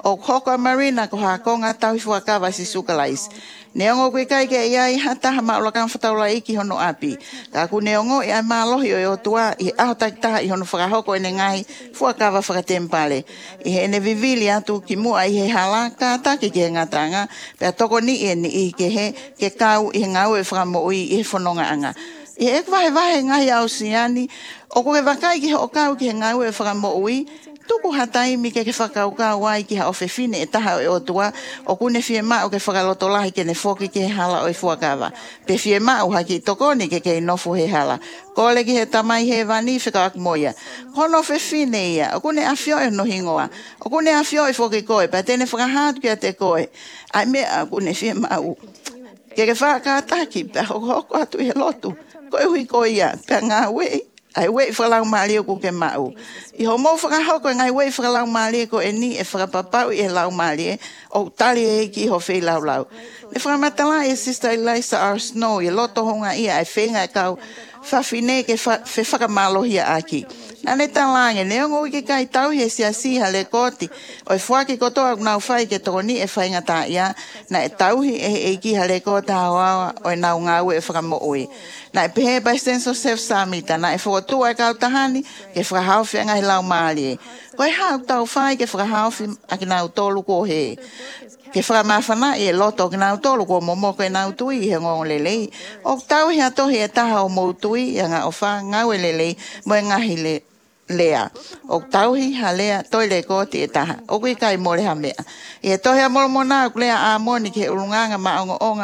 O hoko marina ko ha konga tau fuakawa si sukalais. Neongo koe kai ke iai hata ha maulakan whataula iki hono api. Ka ku neongo i ai malohi o e o tua i aho takitaha i hono whakahoko ene ngai fuakawa whakatempale. I he ene vivili atu ki mua i he hala ka taki ke he ngatanga. Pea toko ni e ni i ke he ke kau i he ngau e whakamo i he whanonga anga. I he ek vahe vahe ngai au siani. O koe wakai ki he o kau ki he ngau e whakamo i. Tuku hatai mi ke ke whakaukau ai ki ha o whewhine e taha o e o tua o kune fie mao ke whakaloto lahi ke ne whoki ke hala o e fuakawa. Pe fie mao haki tokoni ke ke nofu he hala. Kole ki he tamai he vani whikawak moia. Kono whewhine ia, o kune awhio e no hingoa. O kune awhio e whoki koe, pa tene whakahatu kia te koe. Ai mea kune fie mao. Ke ke whakataki, pe hoko atu i he lotu. Koe hui koe ia, pe ngā wei. Ai wei whakalau maali o kuke mau. I ho mou whakahoko e ngai wei whakalau maali ko e ni e whakapapau i e lau maali e o tali e ki ho whei lau lau. Ne whakamatala e Sister Elisa R. Snow i loto honga ia e whenga e kau whawhine ke whe whakamalohia aki. Nā ne talange, ne ongo i ke kai tau he sia siha le koti o e whaki kotoa nau whai ke toko ni e whainga tā ia na e tauhi e e ki ha le kota hawawa o e nau ngau e whakamo ui. Na e pehe by sense of self-samita, na e whakotua e kau tahani, ke whakahauwhi anga he lau maali e. Ko e hau tau whai ke whakahauwhi a ki nau tolu ko he. Ke whakamawhana i e loto ki nau tolu ko momo ko e nau tui he ngong lelei. O tau he atohi e taha o mou tui, i anga o wha ngau e lelei, mo e ngahi le lea. O tauhi ha lea toile koti e taha. O kui kai mole ha mea. I e tohi a molo mona ku lea a moni ke urunganga ma onga onga.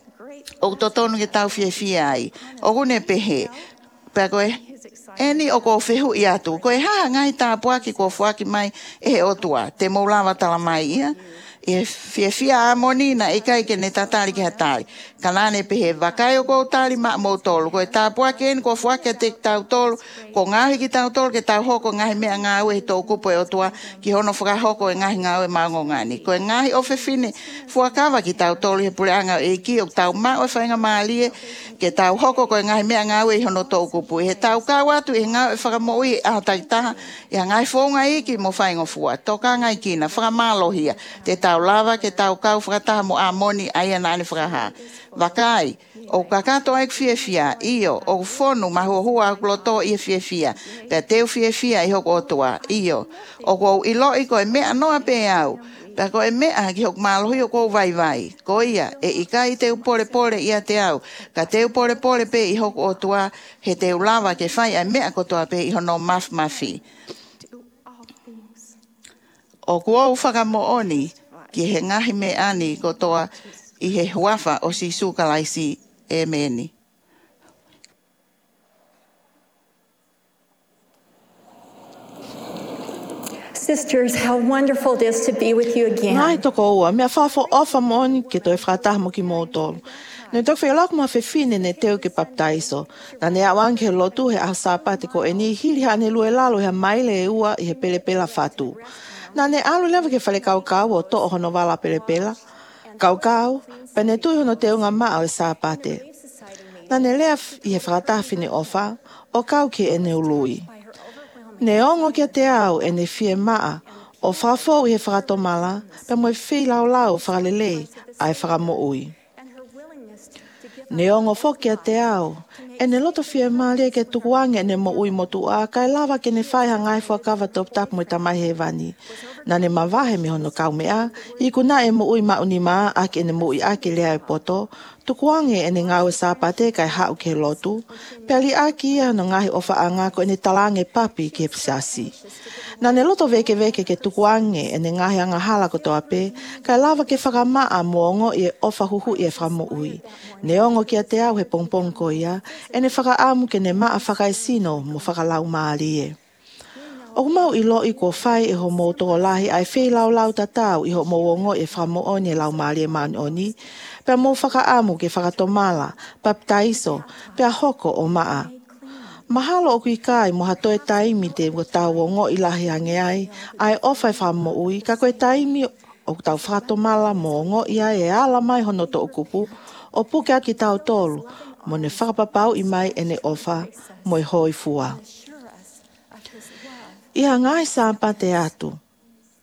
O totonu ke tau fie fie ai. O kune pehe. Pea koe, eni o ko whehu i atu. Koe haha ngai tā puaki ko fuaki mai e he otua. Te moulawa tala mai ia. E fie fie a moni na e kai ke ne tatari ke hatari. Kanane pehe wakai o ko tali ma mo tolu. Koe tā puaki eni ko fuaki a te tau tolu. Ko ngahi ki tau tolu ke tau hoko ngahi mea ngau e tau kupo e otua. Ki hono whakahoko e ngahi ngau e maungo ngani. Koe ngahi o whewhine fuakawa ki tau tolu he pule anga e ki o tau ma o whainga maalie. Ke tau hoko koe ngahi mea ngau e hono tau kupo. He tau kau atu e ngau e whakamo i a taitaha. Ia ngai whonga iki mo whaingo fua. Toka ngai kina whakamalohia. Te tau lava ke tau kau whakataha mo a moni aia nani whakaha. Wakai, o kakato ai fie fia, iyo, o whonu mahu hua kuloto i fie fia. Pea teu fie fia i hoko otua, iyo. O kou ilo i koe mea noa pe au. Pea koe mea ki hok malohi o kou vai vai. Ko ia, e ikai teu pole pole ia te au. Ka teu pole pole pe i hoko otua, he teu lava ke whai ai mea kotoa pe i hono maf mafi. O kuo whakamo oni, ki he ngahi me ani kotoa i he huafa o si sukalaisi e meni. Sisters, how wonderful it is to be with you again. Nai toko ua, mea whafo ofa moni ke toi whakataha mo ki mōtolu. Ne tok wheolak ma whewhine ne teo ke baptaiso. Na ne awang ke lotu he ahasapate ko e ni hili hane lue lalo he maile e ua i he pelepela whatu. Na ne alu lewa ke whale kau kau o to hono wala pelepela. Kau kau, pa ne tui hono teo ngā maa o e sāpate. Na ne lea i he whakataha whine ofa, o kau ke e ne ului. Ne ongo kia te au e ne fie maa, o whafo i he whakatomala, pa moe whi lau lau whakalele ai whakamo ui. Ne ongo whokia te au, e ne loto fie maa lia ke tukuange e ne mo ui motu a, kai lava ke ne whaiha ngai whakawa top tap mo i tamai he vani. Na ne mawahe me hono kau mea, i kuna e mo ui mauni maa a ke ne mo ui ake lea e poto, tukuange e ne ngau e sāpate kai hau ke lotu, peli aki ia no ngahi ofa anga ko e ne talange papi ke psasi. Na ne loto veke veke ke tukuange e ne ngahi anga hala ko toa pe, kai lava ke whakamaa moongo i e ofa huhu i e whamo ui. Ne ongo kia te au he pongpong ko ia, e ne whakaamu ke ne maa whakaisino mo whakalau maali e. O mau i lo i ko whai e ho mō tō lahi ai whi lau lau tatau i ho mō ongo e whamo oni e lau maali e maani oni, pia mō whakaamu ke whakatomala, baptaiso, pia hoko o maa. Mahalo o kui kai mo hatoe taimi te o tau o ngo i lahi ange ai, ai ofai whamo ui, ka koe taimi o tau whakatomala mo ngo i ai e ala mai hono to o kupu, o puke aki tau tolu, mo ne whakapapau i mai e ne ofa, mo i hoi fua. Ia ngai sāpate atu.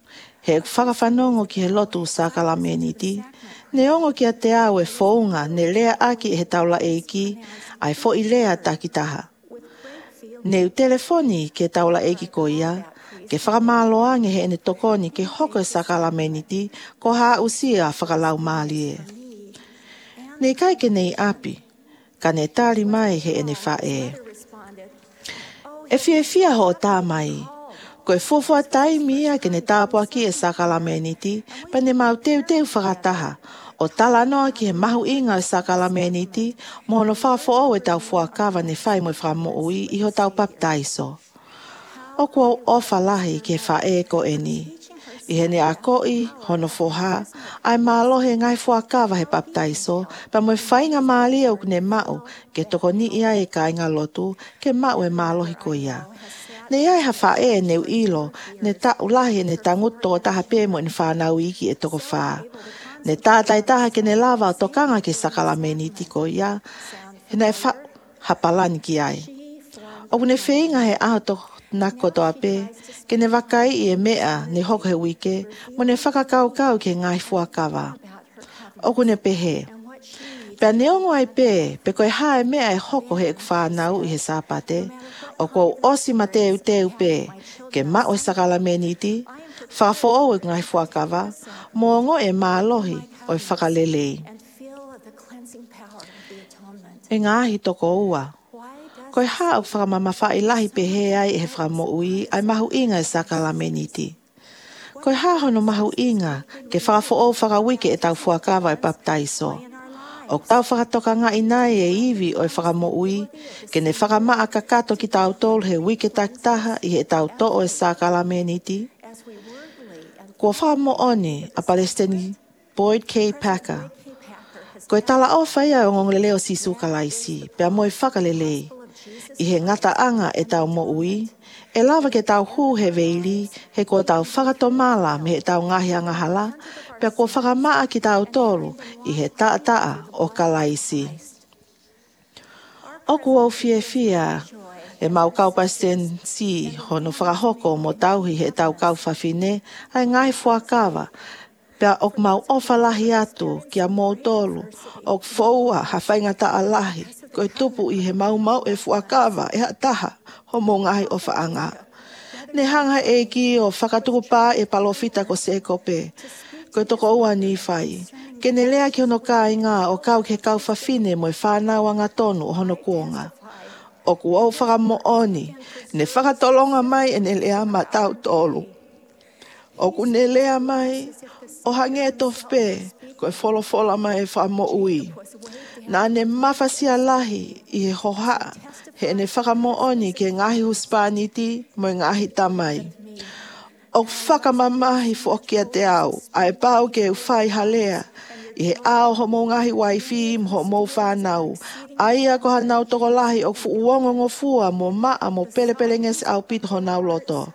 He whakawhanongo ki he lotu sakalameniti. Ne ongo ki a te au e whounga ne lea aki he taula eiki, ai fo i lea takitaha. Ne u telefoni ke taula eiki ko ia, ke whakamaloange he ene tokoni ke hoko e sakalameniti, ko haa usia whakalau maalie. Ne kai ke nei api, ka ne tari mai he ene whae. E fia fia ho tā mai, ko e fofua tai mia ke ne tāpua ki e sakalameniti, pa ne mau teu teu whakataha, o tala noa ki he mahu inga e sakalameniti, mo no whafo o e tau fuakawa ne whai mo whamo ui i ho tau baptaiso. O kua ofa lahi ke whae ko eni. I hene a koi, hono foha, ai mālohe ngai fuakawa he baptaiso, pa mo e whainga maali au kune mau, ke toko ni ia e ka inga lotu, ke mau e mālohi ko ia. Ne iai ha whae e neu ilo, ne ta ulahi ne tanguto o taha pē mo ni whanau iki e toko wha. Ne tātai taha ke ne lava o tokanga ke sakalameniti ko ia, he nei wha hapalani ki ai. O kune whainga he aho toko nako toa pē, ke ne wakai i e mea ne hoko he wike, mo ne whakakau kau ke ngai fuakawa. O kune pehe. Pea ne ongo ai pē, pe koe hae mea e hoko he ek whanau i he sāpate, o kou osi ma teu teu pē, ke mao e sakalameniti, whafo o e ngai fuakawa, mo ongo e mālohi o e whakalelei. E ngāhi toko ua. Koe haa au whakamama whai lahi pehe ai e he whamo ui ai mahu inga e sakalameniti. Koe haa hono mahu inga ke whakafo o whakawike e tau fuakawa e baptaiso. O tau whakatoka ngā inai e iwi o e whakamo ui, ke ne whakamaa kakato ki tau tolu he wike taktaha i he tau to o e sakalameniti. Kua whakamo oni a Palestini Boyd K. Packer. Koe tala o whaia o ngongleleo sisu kalaisi, pea mo e whakalelei. I he ngata anga e tau mo ui, e lava ke tau hu he veili, he ko tau whakatomala me he tau ngahi anga hala, pea ko whakamaa ki tau tolu i he taa-taa o kalaisi. Oku au fie fia, e mau kau pasten si hono whakahoko mo tauhi he tau kau whawhine, ai ngai fuakawa, pea ok mau ofalahi atu ki a mō tolu, ok foua ha whaingata alahi, koe tupu i he mau mau e fuakawa e hataha ho mō ngahi o whaanga. Ne hanga e ki o whakatuku pā e palofita ko se kope, koe toko ua ni whai. Ke ne lea ki hono kā inga o kau ke kau whawhine mo e whanau anga tonu o hono kuonga. O ku au whakamo oni, ne whakatolonga mai e ne lea ma tau tolu. O ku ne lea mai, o hange tofpe, koe wholofola mai e whamo ui. Nā ne mawhasia lahi i he hoha, he ne whakamo oni ke ngahi huspaniti mo ngahi tamai. O whakamamahi whokia te au, ai pau ke uwhai halea, i he ao ho mo ngahi waifi mo mo whanau. Ai a ko hanau toko lahi o fu uongo ngofua mo maa mo pelepelenges au pito ho nau loto.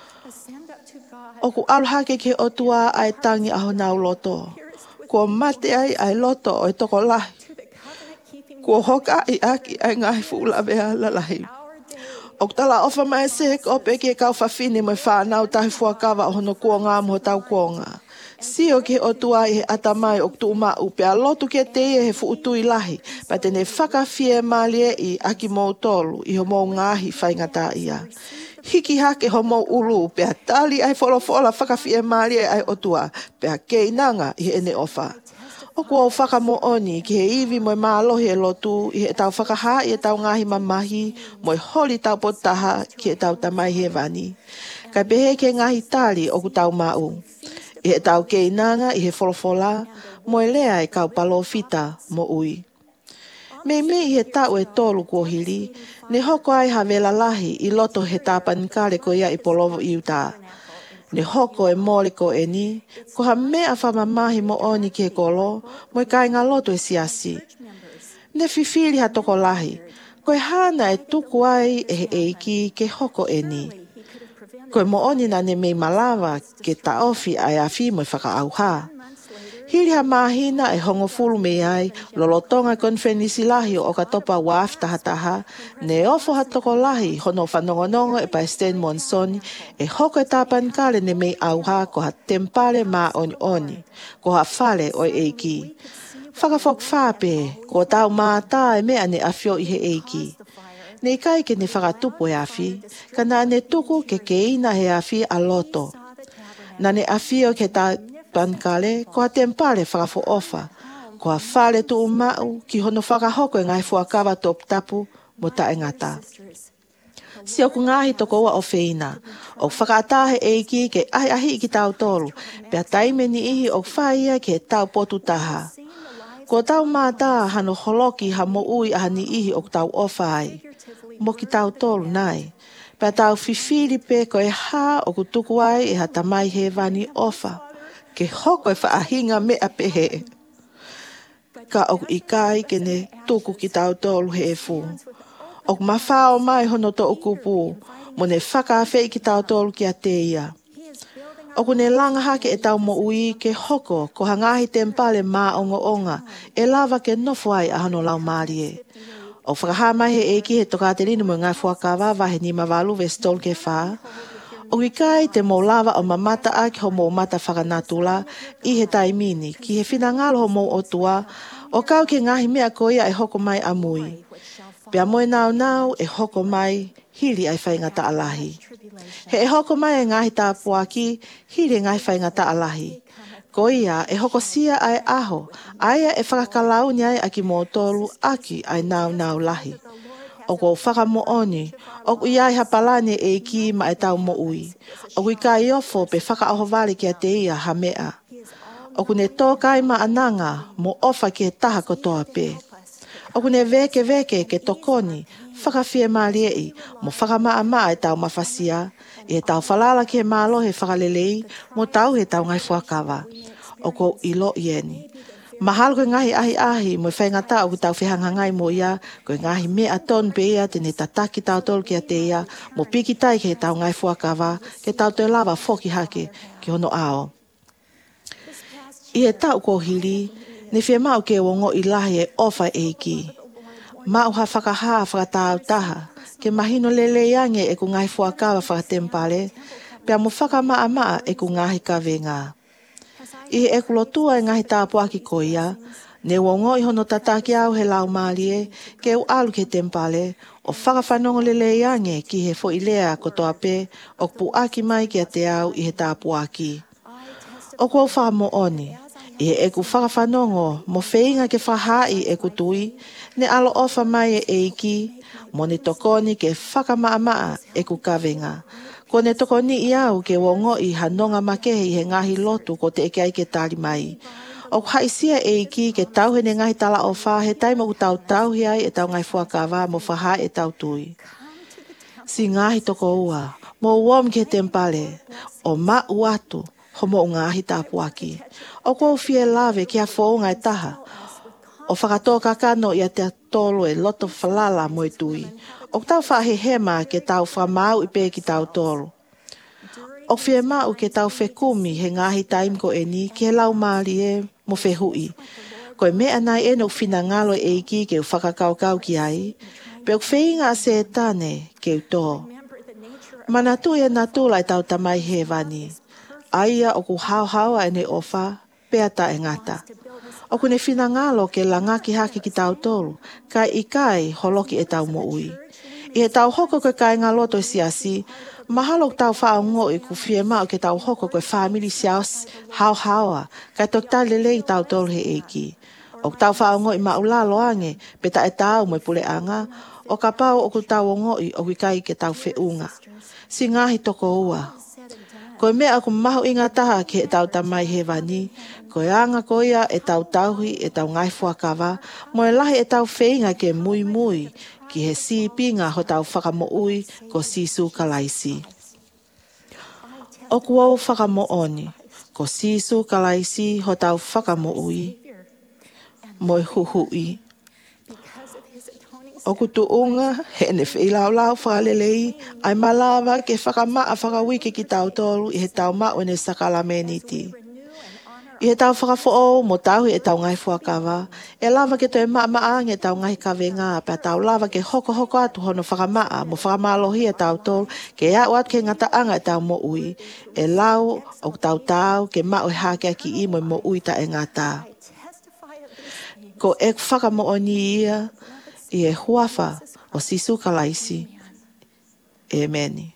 O ku aluhake ke otua ai tangi a ho nau loto. Ko mate ai ai loto o toko lahi. Ko hoka i aki ai ngahi fuula vea lalahi. O tala ofa mai se ko peke kau whawhine mo whanau tahi fuakawa o hono kuonga mo tau kuonga. Si o ke o tua i he atamai o tu uma upe a lotu ke te e he fuutui lahi, pa tene whakawhie malie i aki mō tolu i ho mō ngahi whaingata ia. Hiki hake ho mō ulu pe a tali ai wholofola whakawhie malie ai o tua, pe a keinanga i ene ofa. O kua o whakamo oni ki he iwi mo e mālohi e lotu i he tau whakaha i e tau ngahi mamahi mo e holi tau potaha ki e tau tamai he vani. Kai pehe ke ngahi tali o ku tau mau. I he tau keinanga i he wholofola mo e lea e kau palofita mo ui. Me me i he tau e tolu kua hili, ne hoko ai ha vela lahi i loto he tāpanikare ko ia i polovo i uta. Ne hoko e mole ko e ni, ko ha mea whamamahi mo oni ke kolo, mo e kai ngā loto e siasi. Ne whiwhiri ha toko lahi, ko e hana e tuku ai e he eiki ke hoko e ni. Ko e mo oni na ne mei malawa ke taofi ai a fi mo e whakaauha. Hili ha mahina e hongo fulu me ai, lolotonga konfenisi lahi o ka topa waf tahataha, ne ofo hatoko lahi hono whanongonongo e pa Sten Monsoni, e hoko e tapan kale ne mei auha ko ha tempale ma oni oni, ko ha fale o eiki. Whakafok whape, ko tau māta e mea ne afio i he eiki. Nei kai ke ne whakatupo e afi, ka nā ne tuku ke keina he afi a loto. Nā ne afio ke ta pankale, ko a tempale whakafo ofa, ko a whale tu umau ki hono whakahoko e ngai fuakawa top tapu mo ta e ngata. Si oku ngahi toko ua o whina, o whakaatahe eiki ke ahi ahi ki tau tolu, pia taime ni ihi o whaia ke tau potu taha. Ko tau māta hano holoki ha mo ui aha ni ihi o tau ofa ai, mo ki tau tolu nai. Pia tau whiwhiri pe ko e ha o kutuku ai e ha tamai he vani ofa. Ke hoko e whaahinga mea pehe. Ka oku ikai ke ne tuku ki tau tolu he e fu. Oku mawhao mai hono to ukupu, mo ne whakawhei ki tau tolu ki a te ia. Oku ne langa hake e tau mo ui ke hoko ko hangahi tempale maa ongo onga, e lava ke nofo ai a hano lau marie. O whakahama he eki he tokaterinu mo ngai fuakawa vahe ni mawalu ve stol ke wha. O ikai te mo lava o mamata aki ho mo mata whakanatula i he taimini ki he whinangalo ho mo otua o kau ke ngahi mea koia e hoko mai amui. Pea moe nau nau e hoko mai hiri ai whaingata alahi. He e hoko mai e ngahi tāpuaki hiri e ngahi whaingata alahi. Ko ia e hoko sia ai aho, aia e whakakalau ni ai aki mo tolu aki ai nau nau lahi. O ko whaka mo oni, o ku iai hapalane e ki ma e tau mo ui. O ku ikai ofo pe whaka aho vale ki a te ia ha mea. O ku ne tōkai ma ananga mo ofa ki he taha kotoa pe. O ku ne veke veke ke tokoni, whakawhie maariei, mo whakamaa maa e tau mawhasia, e he tau whalala ki he malo he whakalelei, mo tau he tau ngai fuakawa. O ko ilo ieni. Mahalo ko ngahi ahi ahi mo whaingata o ku tau whihangangai mo ia, ko ngahi mea ton pe ia tene tataki tau tolu ki a te ia, mo piki tai ke he tau ngai fuakawa, ke tau te lava foki hake ki hono ao. I he tau ko hili, ne whia mau ke wongo i lahi e ofa eiki. Mau ha whakaha whakatau taha, ke mahino lele yange e ku ngai fuakawa whakatempale, pia mo whakamaa maa e ku ngahi kawenga. I e kulotua e ngahi tāpuaki ko ia, ne wongo i hono tataki au he lau maalie, ke u alu ke tempale, o whakawhanongo lele yange ki he fo ilea kotoa pe, o puaki mai ki a te au i he tāpuaki. O kua whamo oni, i e ku whakawhanongo mo wheinga ke whahai e kutui, ne alo ofa mai e eiki, mo ne tokoni ke whakamaamaa e ku kawenga. Ko ne tokoni i au ke wongo i hanonga makehe i he ngahi lotu ko te eke ai ke tari mai. O haisia e ki ke tau he ne ngahi tala o wha he taimo ku tau tau hi ai e tau ngai fuakawa mo whaha e tau tui. Si ngahi toko ua, mo uom ke tempale, o ma uatu, ho mo ngahi tāpuaki. O kou fie lave ki a whoonga e taha, o whakatoka kano i a te tolo e loto whalala mo e tui. O tau whahehema ke tau whamau i pē ki tau tolo. O fie mau ke tau whekumi he ngahi taim ko e ni ke lau maari e mo whehui. Ko e mea nai e no whina ngalo e ki ke u whakakaukau ki ai. Pe o wheinga se tane ke u tō. Mana tu e na tūla i tau tamai he vani. Aia o ku hao hawa e ne ofa, pea ta e ngata. O ku ne whina ngalo ke la ngaki haki ki tau tolu, kai i kai holoki e tau mo ui. I he tau hoko ke kai ngā loto si asi, mahalo tau whao ngō i ku whie mao ke tau hoko koe whamiri siaos hao hawa, kai tok tā lele i tau tolu he eiki. O tau whao ngō i maulalo ange, pe ta e tau mo i pule anga, o ka pau o ku tau ngō i o kai ke tau whiunga. Si ngahi toko ua. Koe mea aku mahu inga taha ke e tau tamai he vani, koe anga koia e tau tauhi e tau ngai fuakawa, mo e lahi e tau wheinga ke mui mui, ki he si pinga ho tau whakamo ui ko sisu kalaisi. O kuau whakamo oni, ko sisu kalaisi ho tau whakamo ui, mo e huhui. O kutu unga, he ne whilau lau whakalelei, ai malawa ke whakamaa whakawike ki tau tolu i he tau mao ne sakalameniti. I he tau whakafo'o mo tau e tau ngai fuakawa. E lava ke toi maa maa nge tau ngai kawenga pa tau lava ke hoko hoko atu hono whakamaa mo whakamalohi e tau tol ke ia uat ke ngata anga e tau mo ui. E lau o tau tau ke mao e hake aki i mo mo ui ta e ngata. Ko e whakamo o ni ia i e huafa o sisu kalaisi. Amen.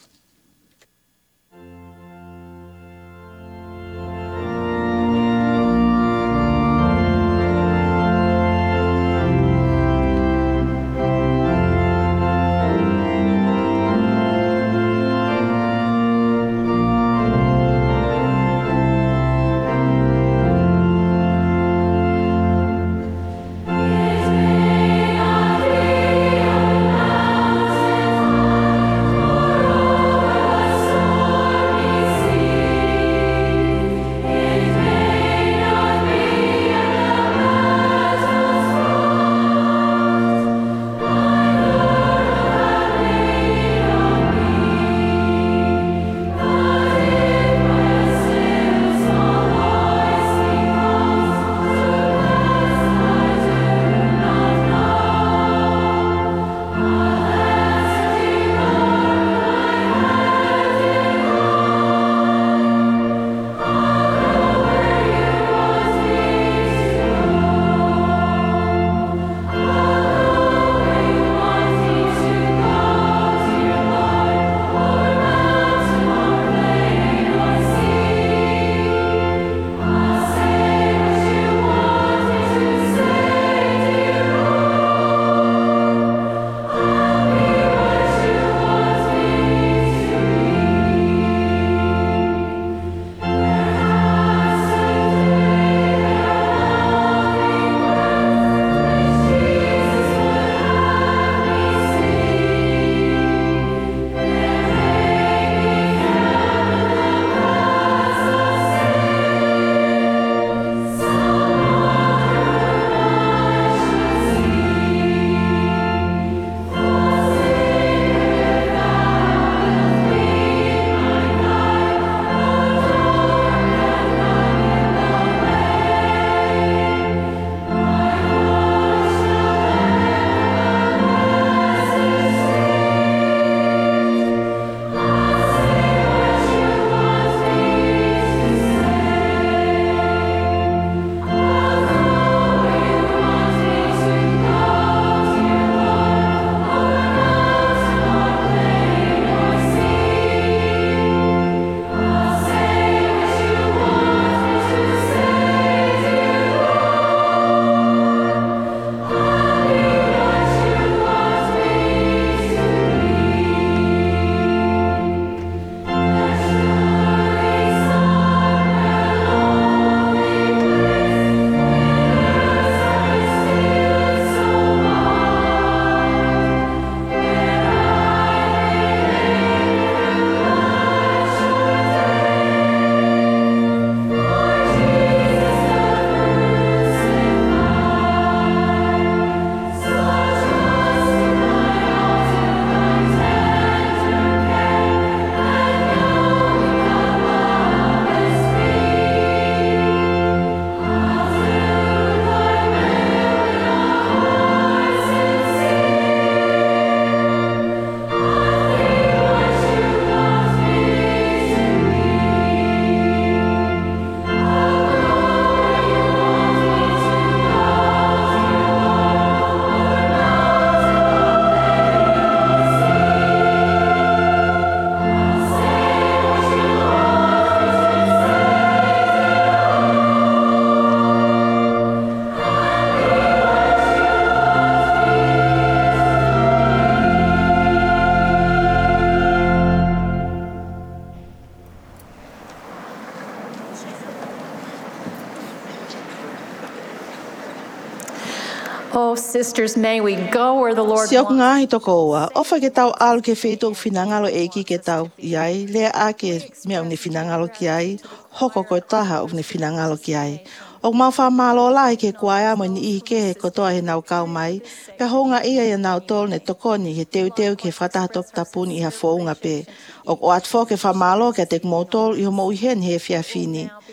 Oh, sisters, may we go where the Lord Siok wants. ngahi toko ua, ofa ke tau alu ke wheito finangalo eki ke tau iai, lea a ke mea une finangalo ki ai, hoko koe taha une finangalo ki ai. O mau wha malo lai ke kuaia mo ni i ke he kotoa he nau kau mai, pe honga ia ia nau tol ne tokoni he teu teu ke whatahatok tapuni i ha whounga pe. O o atfo ke wha malo ke tek motol i ho mo uhen he fia fini.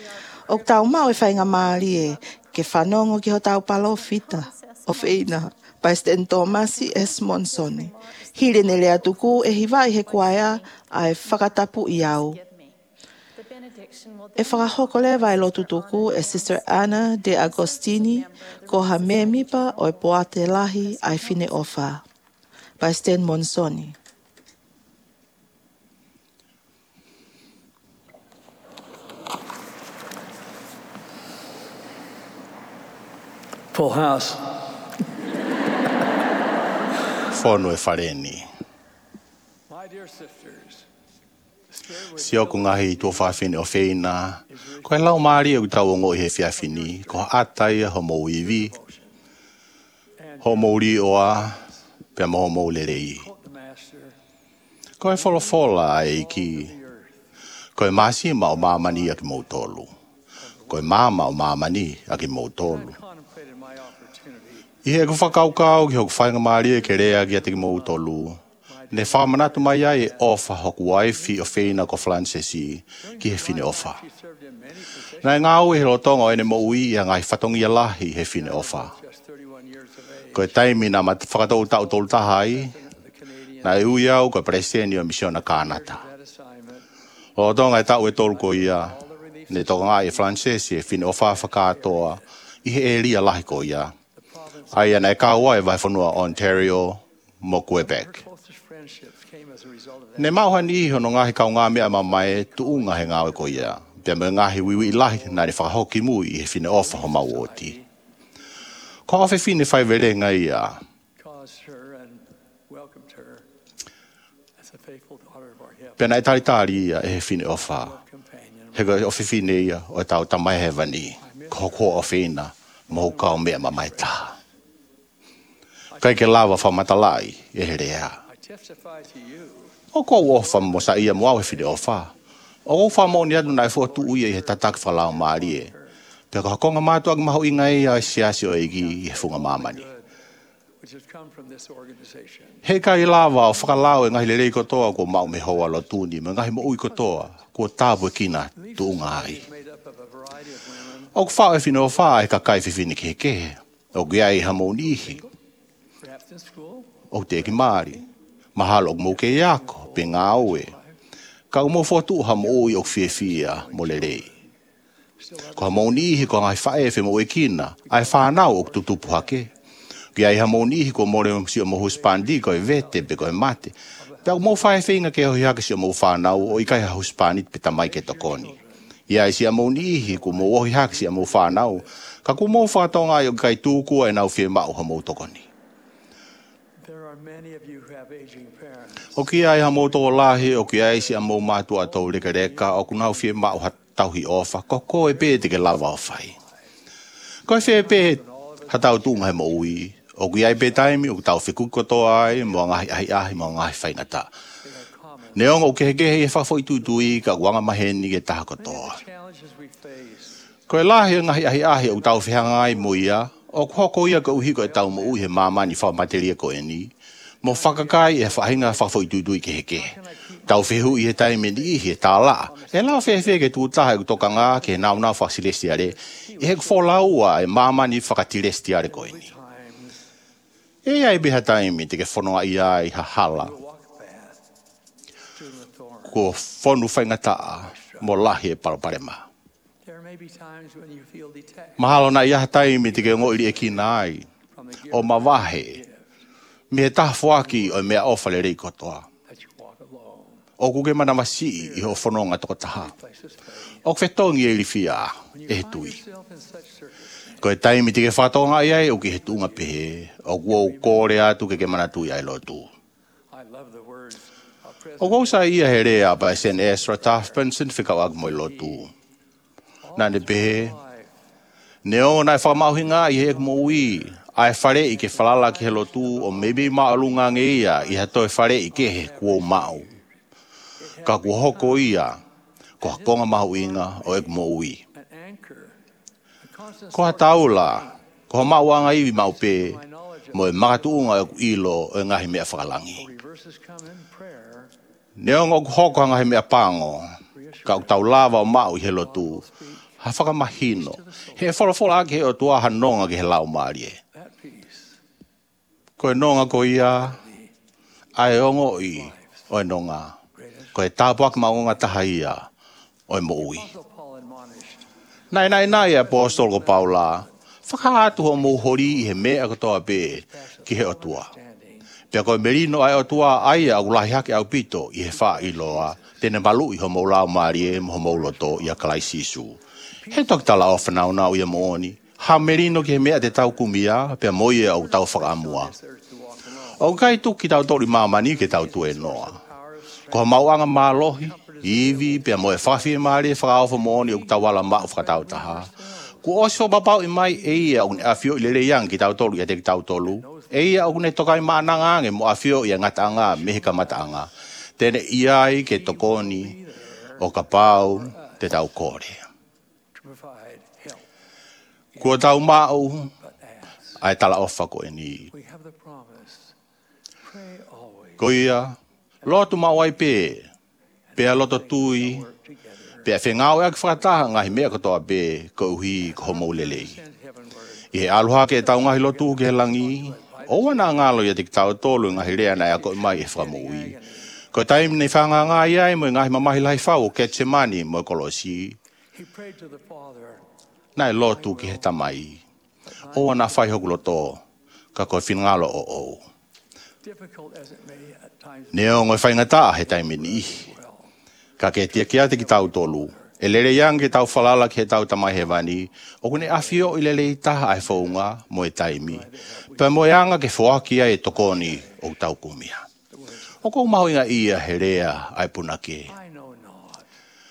O tau mau e whainga maari e ke whanongo ki ho tau palofita o whina President Tomasi S. Monsoni. Hire ne lea tuku e hiwai he kwaea a e whakatapu i au. E whakahoko le vai lotu tuku e Sister Anna de Agostini ko ha me mipa o e poate lahi ai fine ofa. President Monsoni. Full house. Fono e whareni. My dear sisters, Si o ku ngahi tō whawhine o wheina, ko e lau maari e utau o ngoi he whiawhini, ko atai ho mou iwi, ho mou ri oa, pia mo mou le rei. Ko e wholo whola e iki, ko e masi ma o mamani a ki mou tolu, ko e mama o mamani a ki mou tolu. I he ku whakaukau ki hoku whainga maari e ke rea ki ate ki mou tolu, ne whamanatu mai ai e ofa hoku waifi o wheina ko Francesi ki he whine ofa. Nai ngāu e he rotonga o ene mo ui a ngai whatongi a lahi he whine ofa. Ko e taimi nā mat whakatou tau tolu tahai, nā e ui au ko e preseni o misiona kānata. O rotonga e tau e tolu ko ia, ne toka ngā e Francesi e whine ofa whakatoa i he e ria lahi ko ia. Ai ana e kāua e vai whanua Ontario mo Quebec. Ne mauhani iho no ngahi kau ngā mea mamae tu unga he ngāwe ko ia. Pia me ngahi wiwi i lahi nā ni whakahoki mui i he whine ofa ho mauoti. Ko awhi whine whai verenga ia. Pia nai taritari ia e he whine ofa. He koe awhi whine ia o e tau tamai he vani. Ko hoko o whina mo kau mea mamae tā. Kai ke lava whamatalai e he rea. O kou ofa mo sa ia mo au he whine ofa. O ofa mo ni adu nai fōtu ui e he tatak whalau maari e. Pia ka hakonga mātua ki maho inga e a siasi o egi i he whunga mamani. He kai lava o whakalau e ngahi le rei kotoa ko mau me hoa lo tūni, me ngahi mo ui kotoa ko tāpu e kina tu unga ai. O ku whao e whine ofa e ka kai whiwhine ki he kehe. O kia i hamonihi. O te ki maari. Mahalo mo ke iako, pe ngā oe. Ka umo fotu ha mo oi o whiewhia mo le rei. Ko ha maunihi ko ngai whaefe mo e kina, ai whanau o tutupu hake. Ki ai ha maunihi ko more si o mo huspandi ko e vete pe ko e mate. Pe au mo whaefe inga ke hoi hake si o mo whanau o i kai ha huspanit pe tamai ke tokoni. I ai si a maunihi ko mo ohi hake si a mo whanau. Ka ku mo whatonga i o kai tūkua e nau whie mau ha mo tokoni. O ki ai ha mo tō lahi, o ki ai si a mo mātua tau reka reka, o kunau whie mau ha tauhi ofa, ko ko e pē te ke lava o whai. Ko e whie pē ha tau tūnga he mo ui, o ki ai pē taimi, o ki tau whikuko tō ai, mo ngahi ahi ahi, mo ngahi whaingata. Neonga o ke he kehe e whawhoi tūtui, ka wanga maheni ke taha kotoa. Ko e lahi ngahi ahi ahi, o tau whihanga ai mo ia, o hoko ia ka uhi ko e tau mo ui he mamani whamateria ko e ni. Mo whakakai e whahinga whawhoi tūtui ke heke. Tau whehu i he taime ni i he tā la. E lau whewhe ke tūtaha e kutoka ngā ke nau nau whasilestiare. E he wholaua e mamani whakatilestiare ko e ni. E ai beha taime te ke whanua i ai ha hala. Ko whonu whaingataa mo lahi e paraparema. Mahalo na ia taime te ke ngoiri e ki nai. O mawahe. Me he taha whaki o mea ofa le rei kotoa. O kuke mana masi i ho whanonga toko taha. O kwetongi e rifia e he tui. Ko e taimi te ke whatonga i ai o ki he tunga pehe. O kua o kore atu ke ke mana tui ai lotu. O kousa ia he rea pa sen Ezra Taft Benson whikau ag moi lotu. Nane pehe. Neo nai whamauhinga i he ek mo ui. Ai whare i ke whalala ki he lotu o maybe maalunga nge ia i hatoi whare i ke he kua mau. Ka kua hoko ia, ko hakonga mahu inga o ek mo ui. Ko ha taula, ko ha mau anga iwi mau pē, mo e makatuunga e ku ilo o e ngahi mea whakalangi. Neo ngok hoko ngahi mea pango, ka u tau lava o mau i he lotu, ha whakamahino. He wholofola ake he o tua hanonga ki he lau maari e. that peace, Ko e nonga ko ia, ai ongo i, o e nonga. Ko e tāpuak maunga taha ia, o e mo ui. so Paul admonished, Nai nai nai e apostol ko Paula, whakaatu ho mo hori i he mea katoa be ki he o tua. standing, Pea koe merino ai o tua ai au lahi hake au pito i he wha i loa, tene malu i ho mo lau maari e mo ho mo loto i a kalai sisu. He tok tala o whanau nau i a mooni, ha merino ki he mea te tau kumia, pea moi e au tau whakaamua. earth to walk alone. O kai tu ki tau tori mamani ke tau tu e noa. Ko mauanga mālohi, iwi, pea mo e whawhi e maari e whakaofa mooni o tau wala mao whakatau taha. Ku osho papau i mai e ia o ne awhio i lele yang ki tau tolu i a te ki tau tolu. E ia o ne tokai maananga nge mo awhio i a ngatanga mehe ka mataanga. Tene iai ke tokoni o ka pau te tau kore. To provide help, Kua tau mau but ask. ai tala ofa ko e ni. We have the promise. Pray always. Ko ia, lotu mau ai pe, pea loto tui, Work together. pea whengau e ak whakataha ngahi mea katoa be ko uhi ko homo lelei. Send heavenward. I he aluha ke tau ngahi lotu ke he langi, o wana ngalo i a tik tau tolu ngahi rea na ea ko mai e whamui. Ko taim nei whanga ngā iai mo i ngahi mamahi lai whau o Ketsemani mo i Kolosi, He prayed to the Father. nai lotu ki he tamai. O wana whai hoku loto, ka koe whinngalo o o. Difficult as it may at times be, Neo ngoi whaingata he taimini. well, Ka ke tia kia te ki tau tolu. E lere yang ke tau whalala ki he tau tamai he wani, o kune awhio i lele i taha ai whaunga mo e taimi. Pea mo e anga ke whoakia e tokoni o tau kumia. O kou mahoinga ia he rea ai punake. I know not.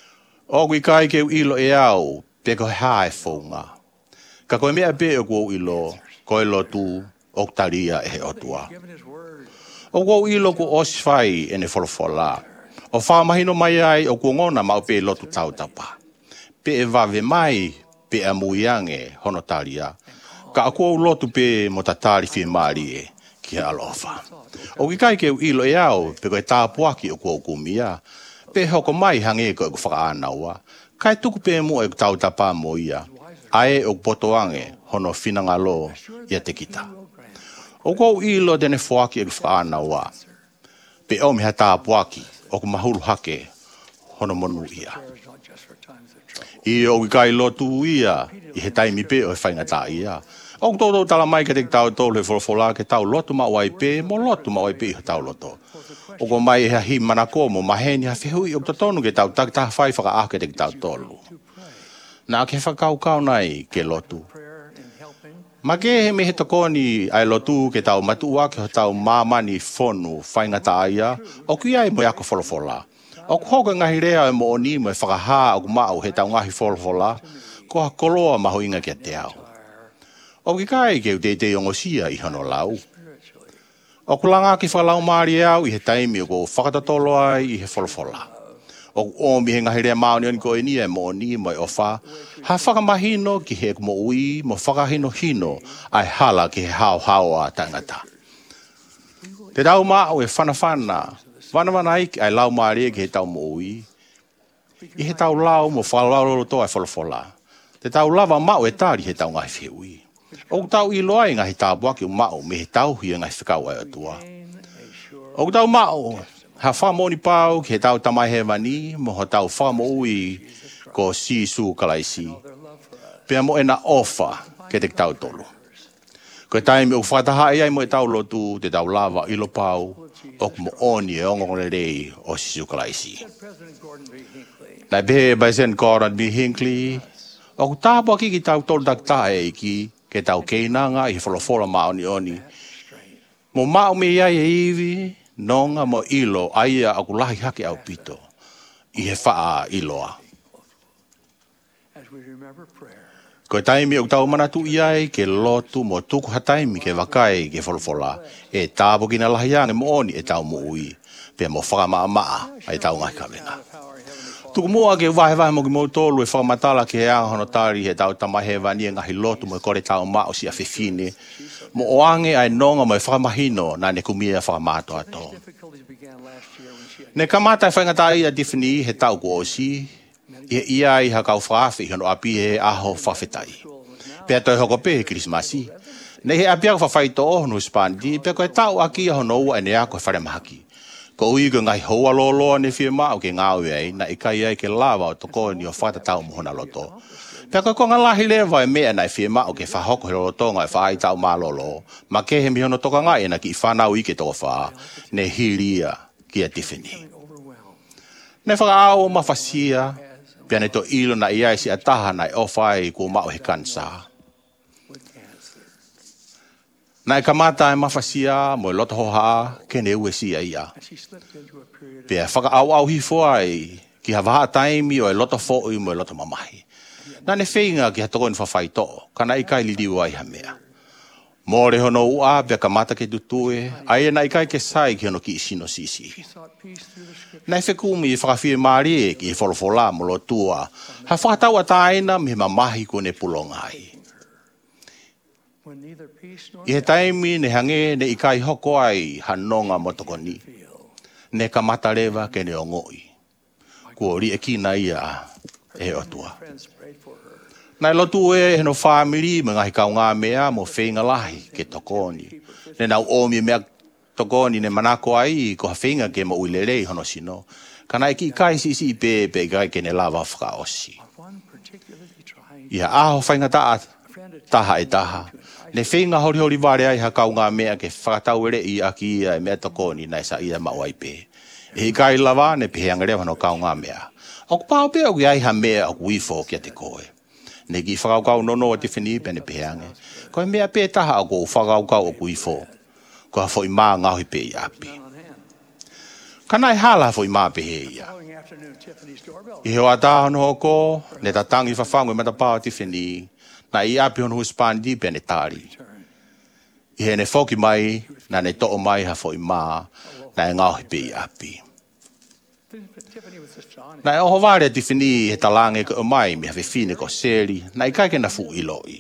O kui kai ke ilo e au, pe ko hae whaunga. Ka koe mea pe o kou ilo, koe lotu, o taria e he otua. Given his word, O kou ilo ku oswhai e ne wholofola. O whamahino mai ai o ku ngona mau pe lotu tau tapa. Pe e vave mai, pe a muiange hono taria. Ka a kou lotu pe mo tatari whi maari e ki alofa. O ki kai ke ilo e au, pe koe tāpuaki o kou kumia. Pe hoko mai hange ko e ku whakaanaua. Kai tuku pe mua e ku tau tapa mo ia. Ae o potoange hono whinangalo ia te kita. O kou ilo tene whoaki e ku whakaanaua. Pe o miha tāpuaki o ku mahuru hake hono monu ia. prayer is not just for times of trouble. I o ki kai lotu ia, i he taimi pe o e whaingata ia. O ku tōtou tala mai ke te tau tōlu he wholofola ke tau lotu ma wai pe, mo lotu ma wai pe i he tau loto. O ko mai e hi manako mo maheni ha whihui o tonu ke tau tak taha whai whaka ake te tau tōlu. Nā ke whakau kau nai ke lotu. Prayer in helping, Ma ke he me he tokoni ai lotu ke tau matua ke ho tau mamani whonu whaingata aia, o ki ai mo ako wholofola. O ku hoka ngahi rea e mo o ni mo e whakaha o ku mau he tau ngahi wholofola, ko ha koloa maho inga ke te au. O ki kai ke u te te ongosia i hono lau. spiritually, O ku langa ki whalau maari au i he taimi o ko whakatatolo ai i he wholofola. O ku omi he ngahi rea maoni oni ko e ni e mo o ni mo e ofa, ha whakamahino ki he mo ui mo whakahino hino ai hala ki he hao hao a tangata. Te tau mao e whanawhana, whanawhana iki ai lau maari ki he tau mo ui. I he tau lau mo whalau to ai wholofola. Te tau lava mao e tari he tau ngai whiui. O ku tau ilo ai ngahi tāpuaki o mao me he tau hi ngai whikau ai atua. gain a sure O ku tau mao, ha whamoni pau ki he tau tamai he wani, mo ho tau whamo ui ko sisu kalaisi. their love for us. Pea mo e na ofa ke te tau tolu. Ko e taimi o whataha e ai mo e tau lotu te tau lava ilo pau, o ku mo oni e ongongore rei o sisu kalaisi. President Gordon B. Hinckley, Nai behe by Saint Gordon B. Hinckley, o ku tāpuaki ki tau tolu tak tae iki, ke tau keinanga i wholofora maoni oni. Mo mao me iai e iwi, nonga mo ilo aia aku lahi hake au pito. I he whaa iloa. as we remember prayer, Ko taimi o tau manatu iai ke lotu mo tuku ha taimi ke wakai ke wholofora. E tāpo kina lahi ange mo oni e tau mo ui. Pea mo whakamaa maa ai tau ngai kawenga. of how our Heavenly Father Tuku mua ke wahe wahe mo ki mo tolu e whakamatala ke he anga hono tari he tau tamahe wani e ngahi lotu mo e kore tau maa o si a whiwhine. Mo oange ai nonga mo e whakamahino na ne kumia whakamato ato. difficulties began last year when she had Ne kamata e whaingata i a Tiffany he tau ko osi, Ia ia i hakau whaafi i hono api he aho whawhetai. Pea toi hoko pe he Krismasi. Nei he api ako whawhaito o hono Spandi, pea koe tau aki a hono ua e ne ako e whare mahaki. Ko ui ko ngai hoa loloa ne whia maa o ke ngāu ei, na ikai ai ke lava o toko ni o whata tau mohona loto. Pea koe ko ngā lahi lewa e mea nai whia maa o ke whahoko he lolotonga e whaai tau maa lolo, ma ke he mihono toka ngai e na ki i whanau ike toko whaa, ne hiria ki a Tiffany. Ne whakaau o mawhasia, pia ne to ilo na iai si ataha na e ofai ko mao he kansa. Na e kamata e mawhasia mo e loto hoha ke ne ue si ia. Pia whakaau au hifoa e ki hawaha taimi o e loto fōi mo e loto mamahi. Na ne whenga ki ha toko ni whawhaito, kana i kai liriu ai ha mea. Mō re hono ua, pia kamata ke tutue, ai e na i kai ke sai ki hono ki i sino sisi. Nei whekumi i whakawhie maari e ki i wholofola mo lo tua, ha whakatau a taina mi mamahi ko ne pulongai. I he taimi ne hange ne i kai hoko ai hanonga motokoni, ne kamata lewa ke ne o ngoi. Kua ri e kina ia e otua. Nai lotu e heno whamiri me ngahi kau ngā mea mo whenga lahi ke tokoni. Ne nau omi mea tokoni ne manako ai ko ha whenga ke mo uilelei hono sino. Kana iki kai sisi i pe pe kai ke ne lava whaka osi. Ia aho whainga taa taha e taha. Ne whenga hori hori ware ai ha kau ngā mea ke whakatau ere i aki ia e mea tokoni nai sa ia mau ai pe. E kai lava ne peheanga rea hono kau ngā mea. Oku pao pe au iai ha mea oku wifo kia te koe. Ne ki whakaukau nono o Tiffany pene pehange. Ko he mea pe taha o ko whakaukau o kuifo. Ko ha fwoi maa ngauhi pe i api. Kana e hala fwoi maa pe he ia. I heo ata hono hoko, ne tatangi whawhangu i matapao Tiffany, na i api hono Spandi pene tari. I he ne whoki mai, na ne to'o mai ha fwoi maa, na e ngauhi pe i api. Na e oho wārea Tiffany he talange ko mai mi hawe whine ko seri, na i kai ke na fu iloi.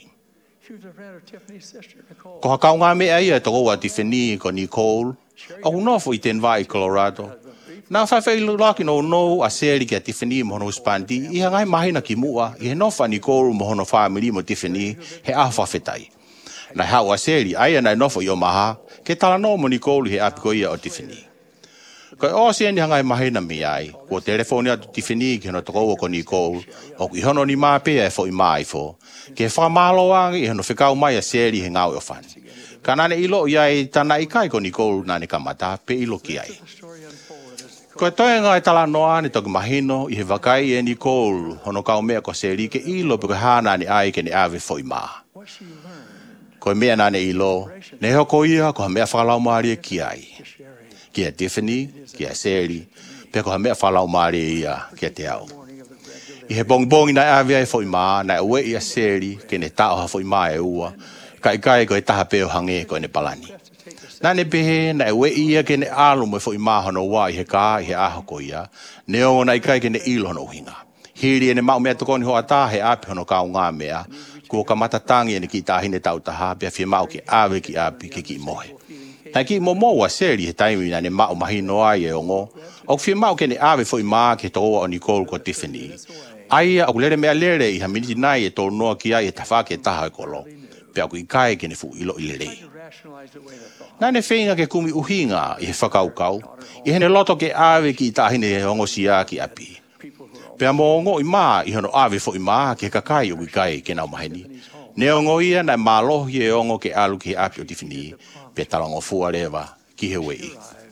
Ko hakau ngā mea ia e toko a Tiffany ko Nicole, o hunofo i ten vai Colorado. Nā whawhai laki no no a seri ki a Tiffany mo hono Spandi, i hangai mahina ki mua, i he nofa Nicole mo hono family mo Tiffany, he aho whawhetai. Na hau a seri, aia nai nofo i o maha, ke tala no mo Nicole he api ko ia o Tiffany. Ko o se ni hangai mahina mi ai, ko telefoni atu Tiffany ki hono toko ko Nicole, o ki hono ni mape e fo i mai fo, ke whamalo wangi i hono whikau mai a seri he ngau e whani. Ka nane ilo i ai tana i kai ko Nicole nane kamata pe ilo ki ai. Ko e toi ngai tala noa ni toki mahino i he wakai e Nicole hono kau mea ko seri ke ilo pe ko hana ni ai ke ni ave fo i maa. Ko e mea nane ilo, ne hoko ia ko ha mea whakalau maari e ki ai. Ki a Tiffany, ki a Seri, pe ko ha mea whalau maari ia ki a te au. I he bongi bongi nai awia e fwoi maa, nai ue i a Seri, ke ne tao ha fwoi maa e ua, kai kai ko e taha peo hange ko e ne palani. Nā ne pehe, nai ue ia ke ne alu mo e fwoi maa hono wā i he kā, i he aho ko ia, ne o nai kai ke ne ilo hono uhinga. Hiri e ne mau mea tokoni ho ata he api hono kau ngā mea, kua ka matatangi e ne ki tāhine tau taha, pia fia mau ke awe ki api ke ki mohe. Nai ki momo wa seri he taimi na ne mao mahino ai e ongo. O whia mao ke ne awe fwoi maa ke toa o Nicole ko Tiffany. Aia au lere mea lere i ha miniti nai e tō noa ki ai e tawhake e taha e kolo. Pea ku i kai ke ne fu ilo i lere. Nai ne whenga ke kumi uhinga i he whakaukau. I hene loto ke awe ki i tahine he ongo siya ki api. Pea mo ongo i maa i hono awe fwoi maa ke kakai o i kai ke nau maheni. Ne ongo ia na mālohi e ongo ke alu ki api o Tiffany. Pe talango fua rewa ki he wei.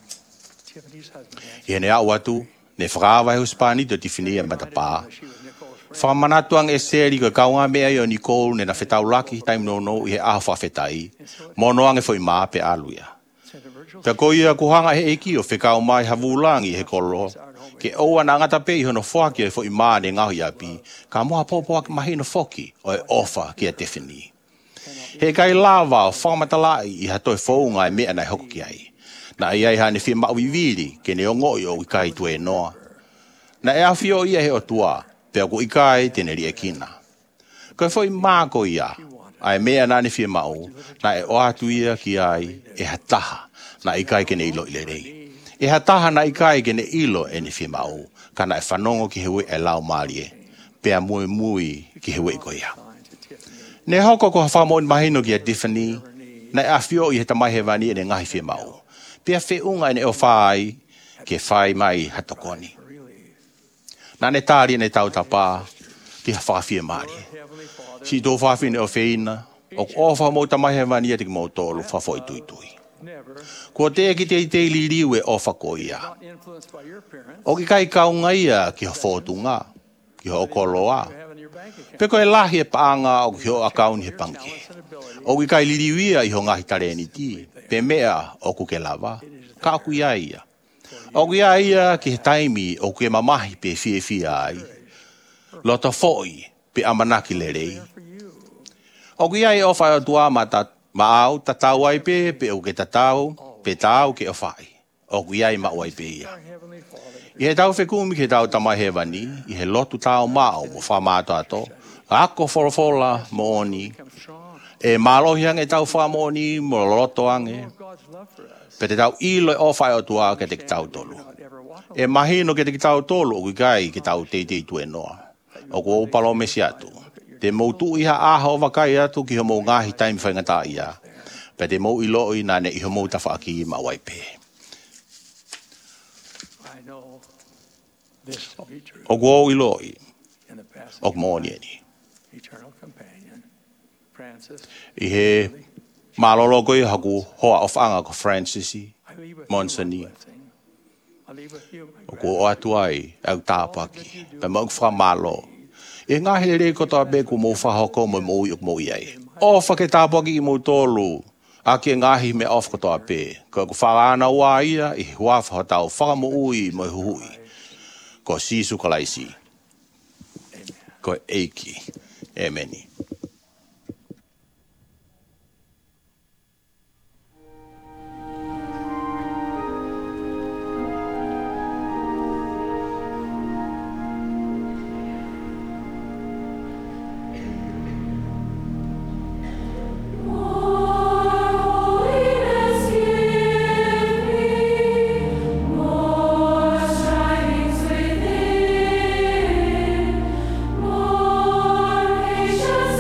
I hene au atu, ne whakawai ho Spani to Tiffany e matapā. Whamanatuang e seri ko kaunga mea i o Nicole ne na whetau laki taim no no i he aho whawhetai. Monoange fwoi maa pe aluia. Pea ko ia kuhanga he eki o whekau mai havulangi he kolo. Ke oua na ngata pe i hono whaki e fwoi maa ne ngahi api. Ka moha popoa ki mahino whoki o e ofa ki a Tiffany. He kai lava o whamatalai i hatoi whaunga e mea nei hoko ki ai. Na i ai hane whia mau i viri ke ne ongo i o i kai tue noa. Na e awhio ia he o tua, pea ko i kai tene ria kina. Ko e whoi māko ia, a e mea nane whia mau, na e o atu ia ki ai e hataha, na i kai ke ne ilo i le rei. E ha tahana i kai ke ne ilo e ni fi mau. Kana e whanongo ki hewe e lau maari e. Pea mui mui ki hewe i koia. Ne hoko ko hawhamo in mahino ki a Tiffany. Na e awhio i he tamai he wani e ne ngahi fi mau. Pea whi unga e ne o whai ke whai mai hatokoni. Nā ne tāri ne tau tapa ki ha whawhia maari e. Si tō whawhi ne o whina. O ofa mo tamai he wani e te ki mo tōlu whawho i tui tui. Ko te ki te te li riu e ofa ko ia. O ki kai kaunga ia ki ho whotunga, ki ho okoloa. Pe ko e lahi e paanga o ki ho akauni he pangi. O ki kai li riu ia i ho ngahi tareni ti. Pe mea o ku ke lava. Ka aku ia ia. O ki ia ia ki he taimi o ku e mamahi pe fie fie ai. Lota foi pe amanaki le rei. O ki ia e ofa o tua mata ma au tatau ai pe pe o ke tatau. Pe tau ke o whai, o kuiai ma oi pe ia. I he tau whekumi ke tau tamai he wani, i he lotu tau mao mo wha mātu ato, ako whorofola mo oni, e mālohi ange tau wha mo oni mo loto ange, pe te tau ilo e o whai o tua ke te ki tau tolu. E mahino ke te ki tau tolu o kuikai ke tau te te tue noa, o ku o palo mesi atu. Te moutu iha aha o wakai atu ki ho mo ngahi taimi whaingata ia. Pe te mou ilo i nane i ho mou ta whaaki ma wai pe. O kuo ilo i, o kumoni eni. I he malolo koi haku hoa of anga ko Francis i, Monsani. O kuo o atu ai, au tāpaki, pe mau wha malo. E ngā hele rei kotoa be ku mou whahoko mo mou i o mou iai. O whake tāpaki i mou tōlu, a ke ngahi me of kotoa pe. Ko ku whakaana ua ia i hua whakatau whakamo ui mo hui. Ko sisu kalaisi. Ko eiki. Emeni. More patience.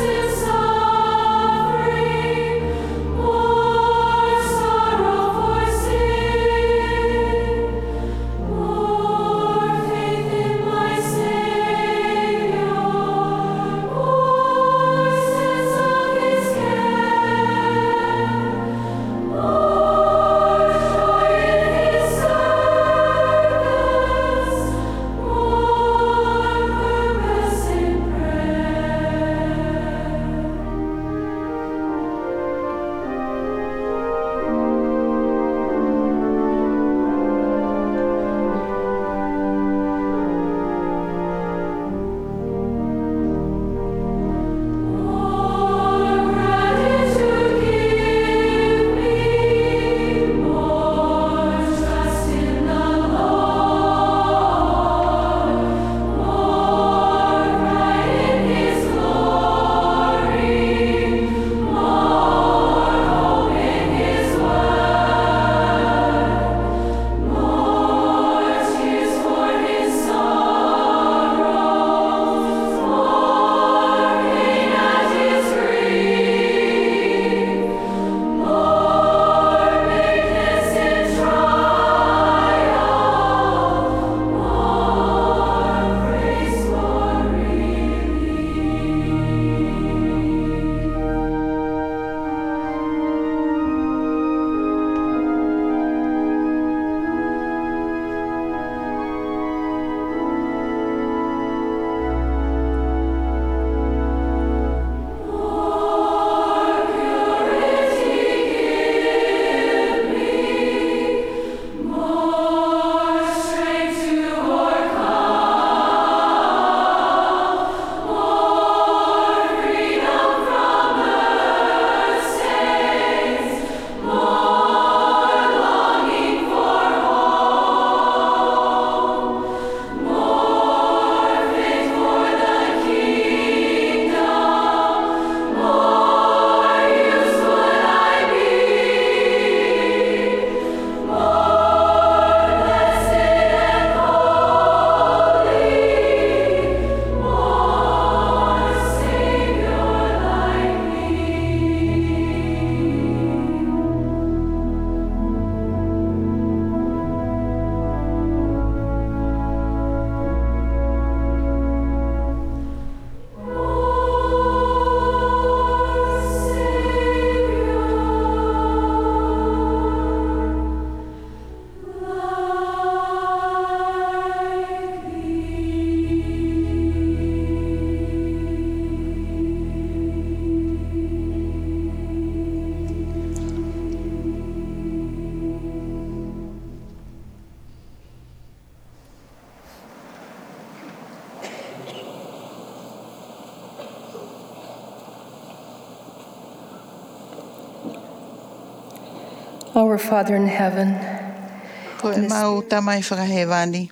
Our Father in heaven, Ko e mau tamai whakahewani.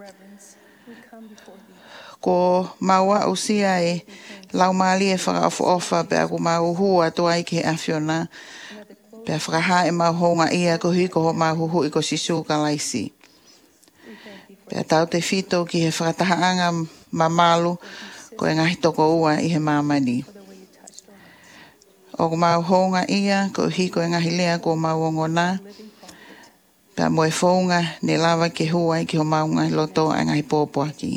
Ko maua o sia e lau maali e whakaofa ofa pe aku mau hua toa i ke awhiona. Pe whakaha e mau honga ia ko hiko ho mau huhu i ko sisu ka laisi. Pe tau te whito ki he whakatahaanga mamalu ko e ngahi toko ua i he mamani. O ko mau honga ia ko hiko e ngahi lea ko mau ongona. Pe mo e whaunga ne lava ke hua i ki ho mau ngai loto a ngahi pōpoaki.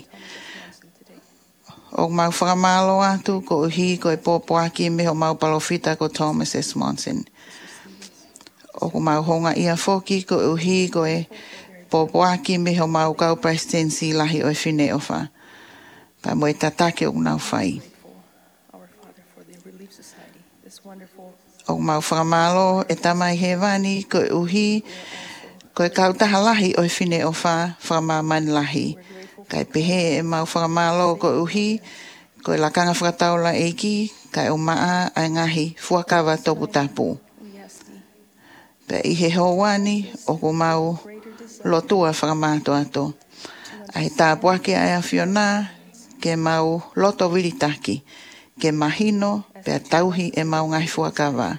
O mau whakamalo atu ko uhi ko e pōpoaki me ho mau palofita ko Thomas S. Monson. O mau honga ia foki ko uhi ko e pōpoaki me ho mau kau presidency lahi o e whine ofa. Pa mo e tatake o nau whai. O mau whakamalo e tamai he wani ko uhi ko e kautaha lahi o e whine ofa whakamamani lahi. Kai pehe e mau whakamalo ko uhi, ko e lakanga whakataula eiki, kai o maa ai ngahi fuakawa topu tapu. Pe i he hoani o ko mau lotua whakamato ato. Ai tāpuake ai a whiona, ke mau loto wiritaki, ke mahino, pe tauhi e mau ngahi fuakawa.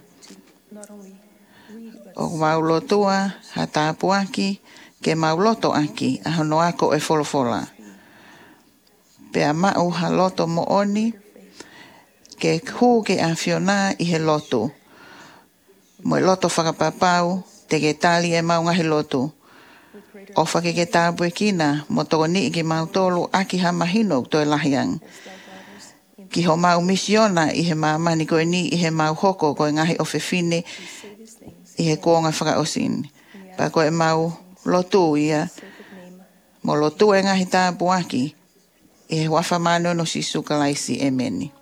O mau lotua, ha tāpuaki, ke mau loto aki, a hono ako e folofola. Pe a mau ha loto mo oni, ke hu ke a whiona i he loto. Mo e loto whakapapau, te ke tali e mau ngahi loto. O whake ke tāpue kina, mo toko ni i ke mau tolu aki ha mahino to e lahiang. Ki ho mau misiona i he mamani ko e ni i he mau hoko ko e ngahi o whewhine i he kuonga whakaosin. Pa ko e mau lotu ia, mo lotu e ngahi tāpuaki, e wafa mano no sisu kalaisi e meni.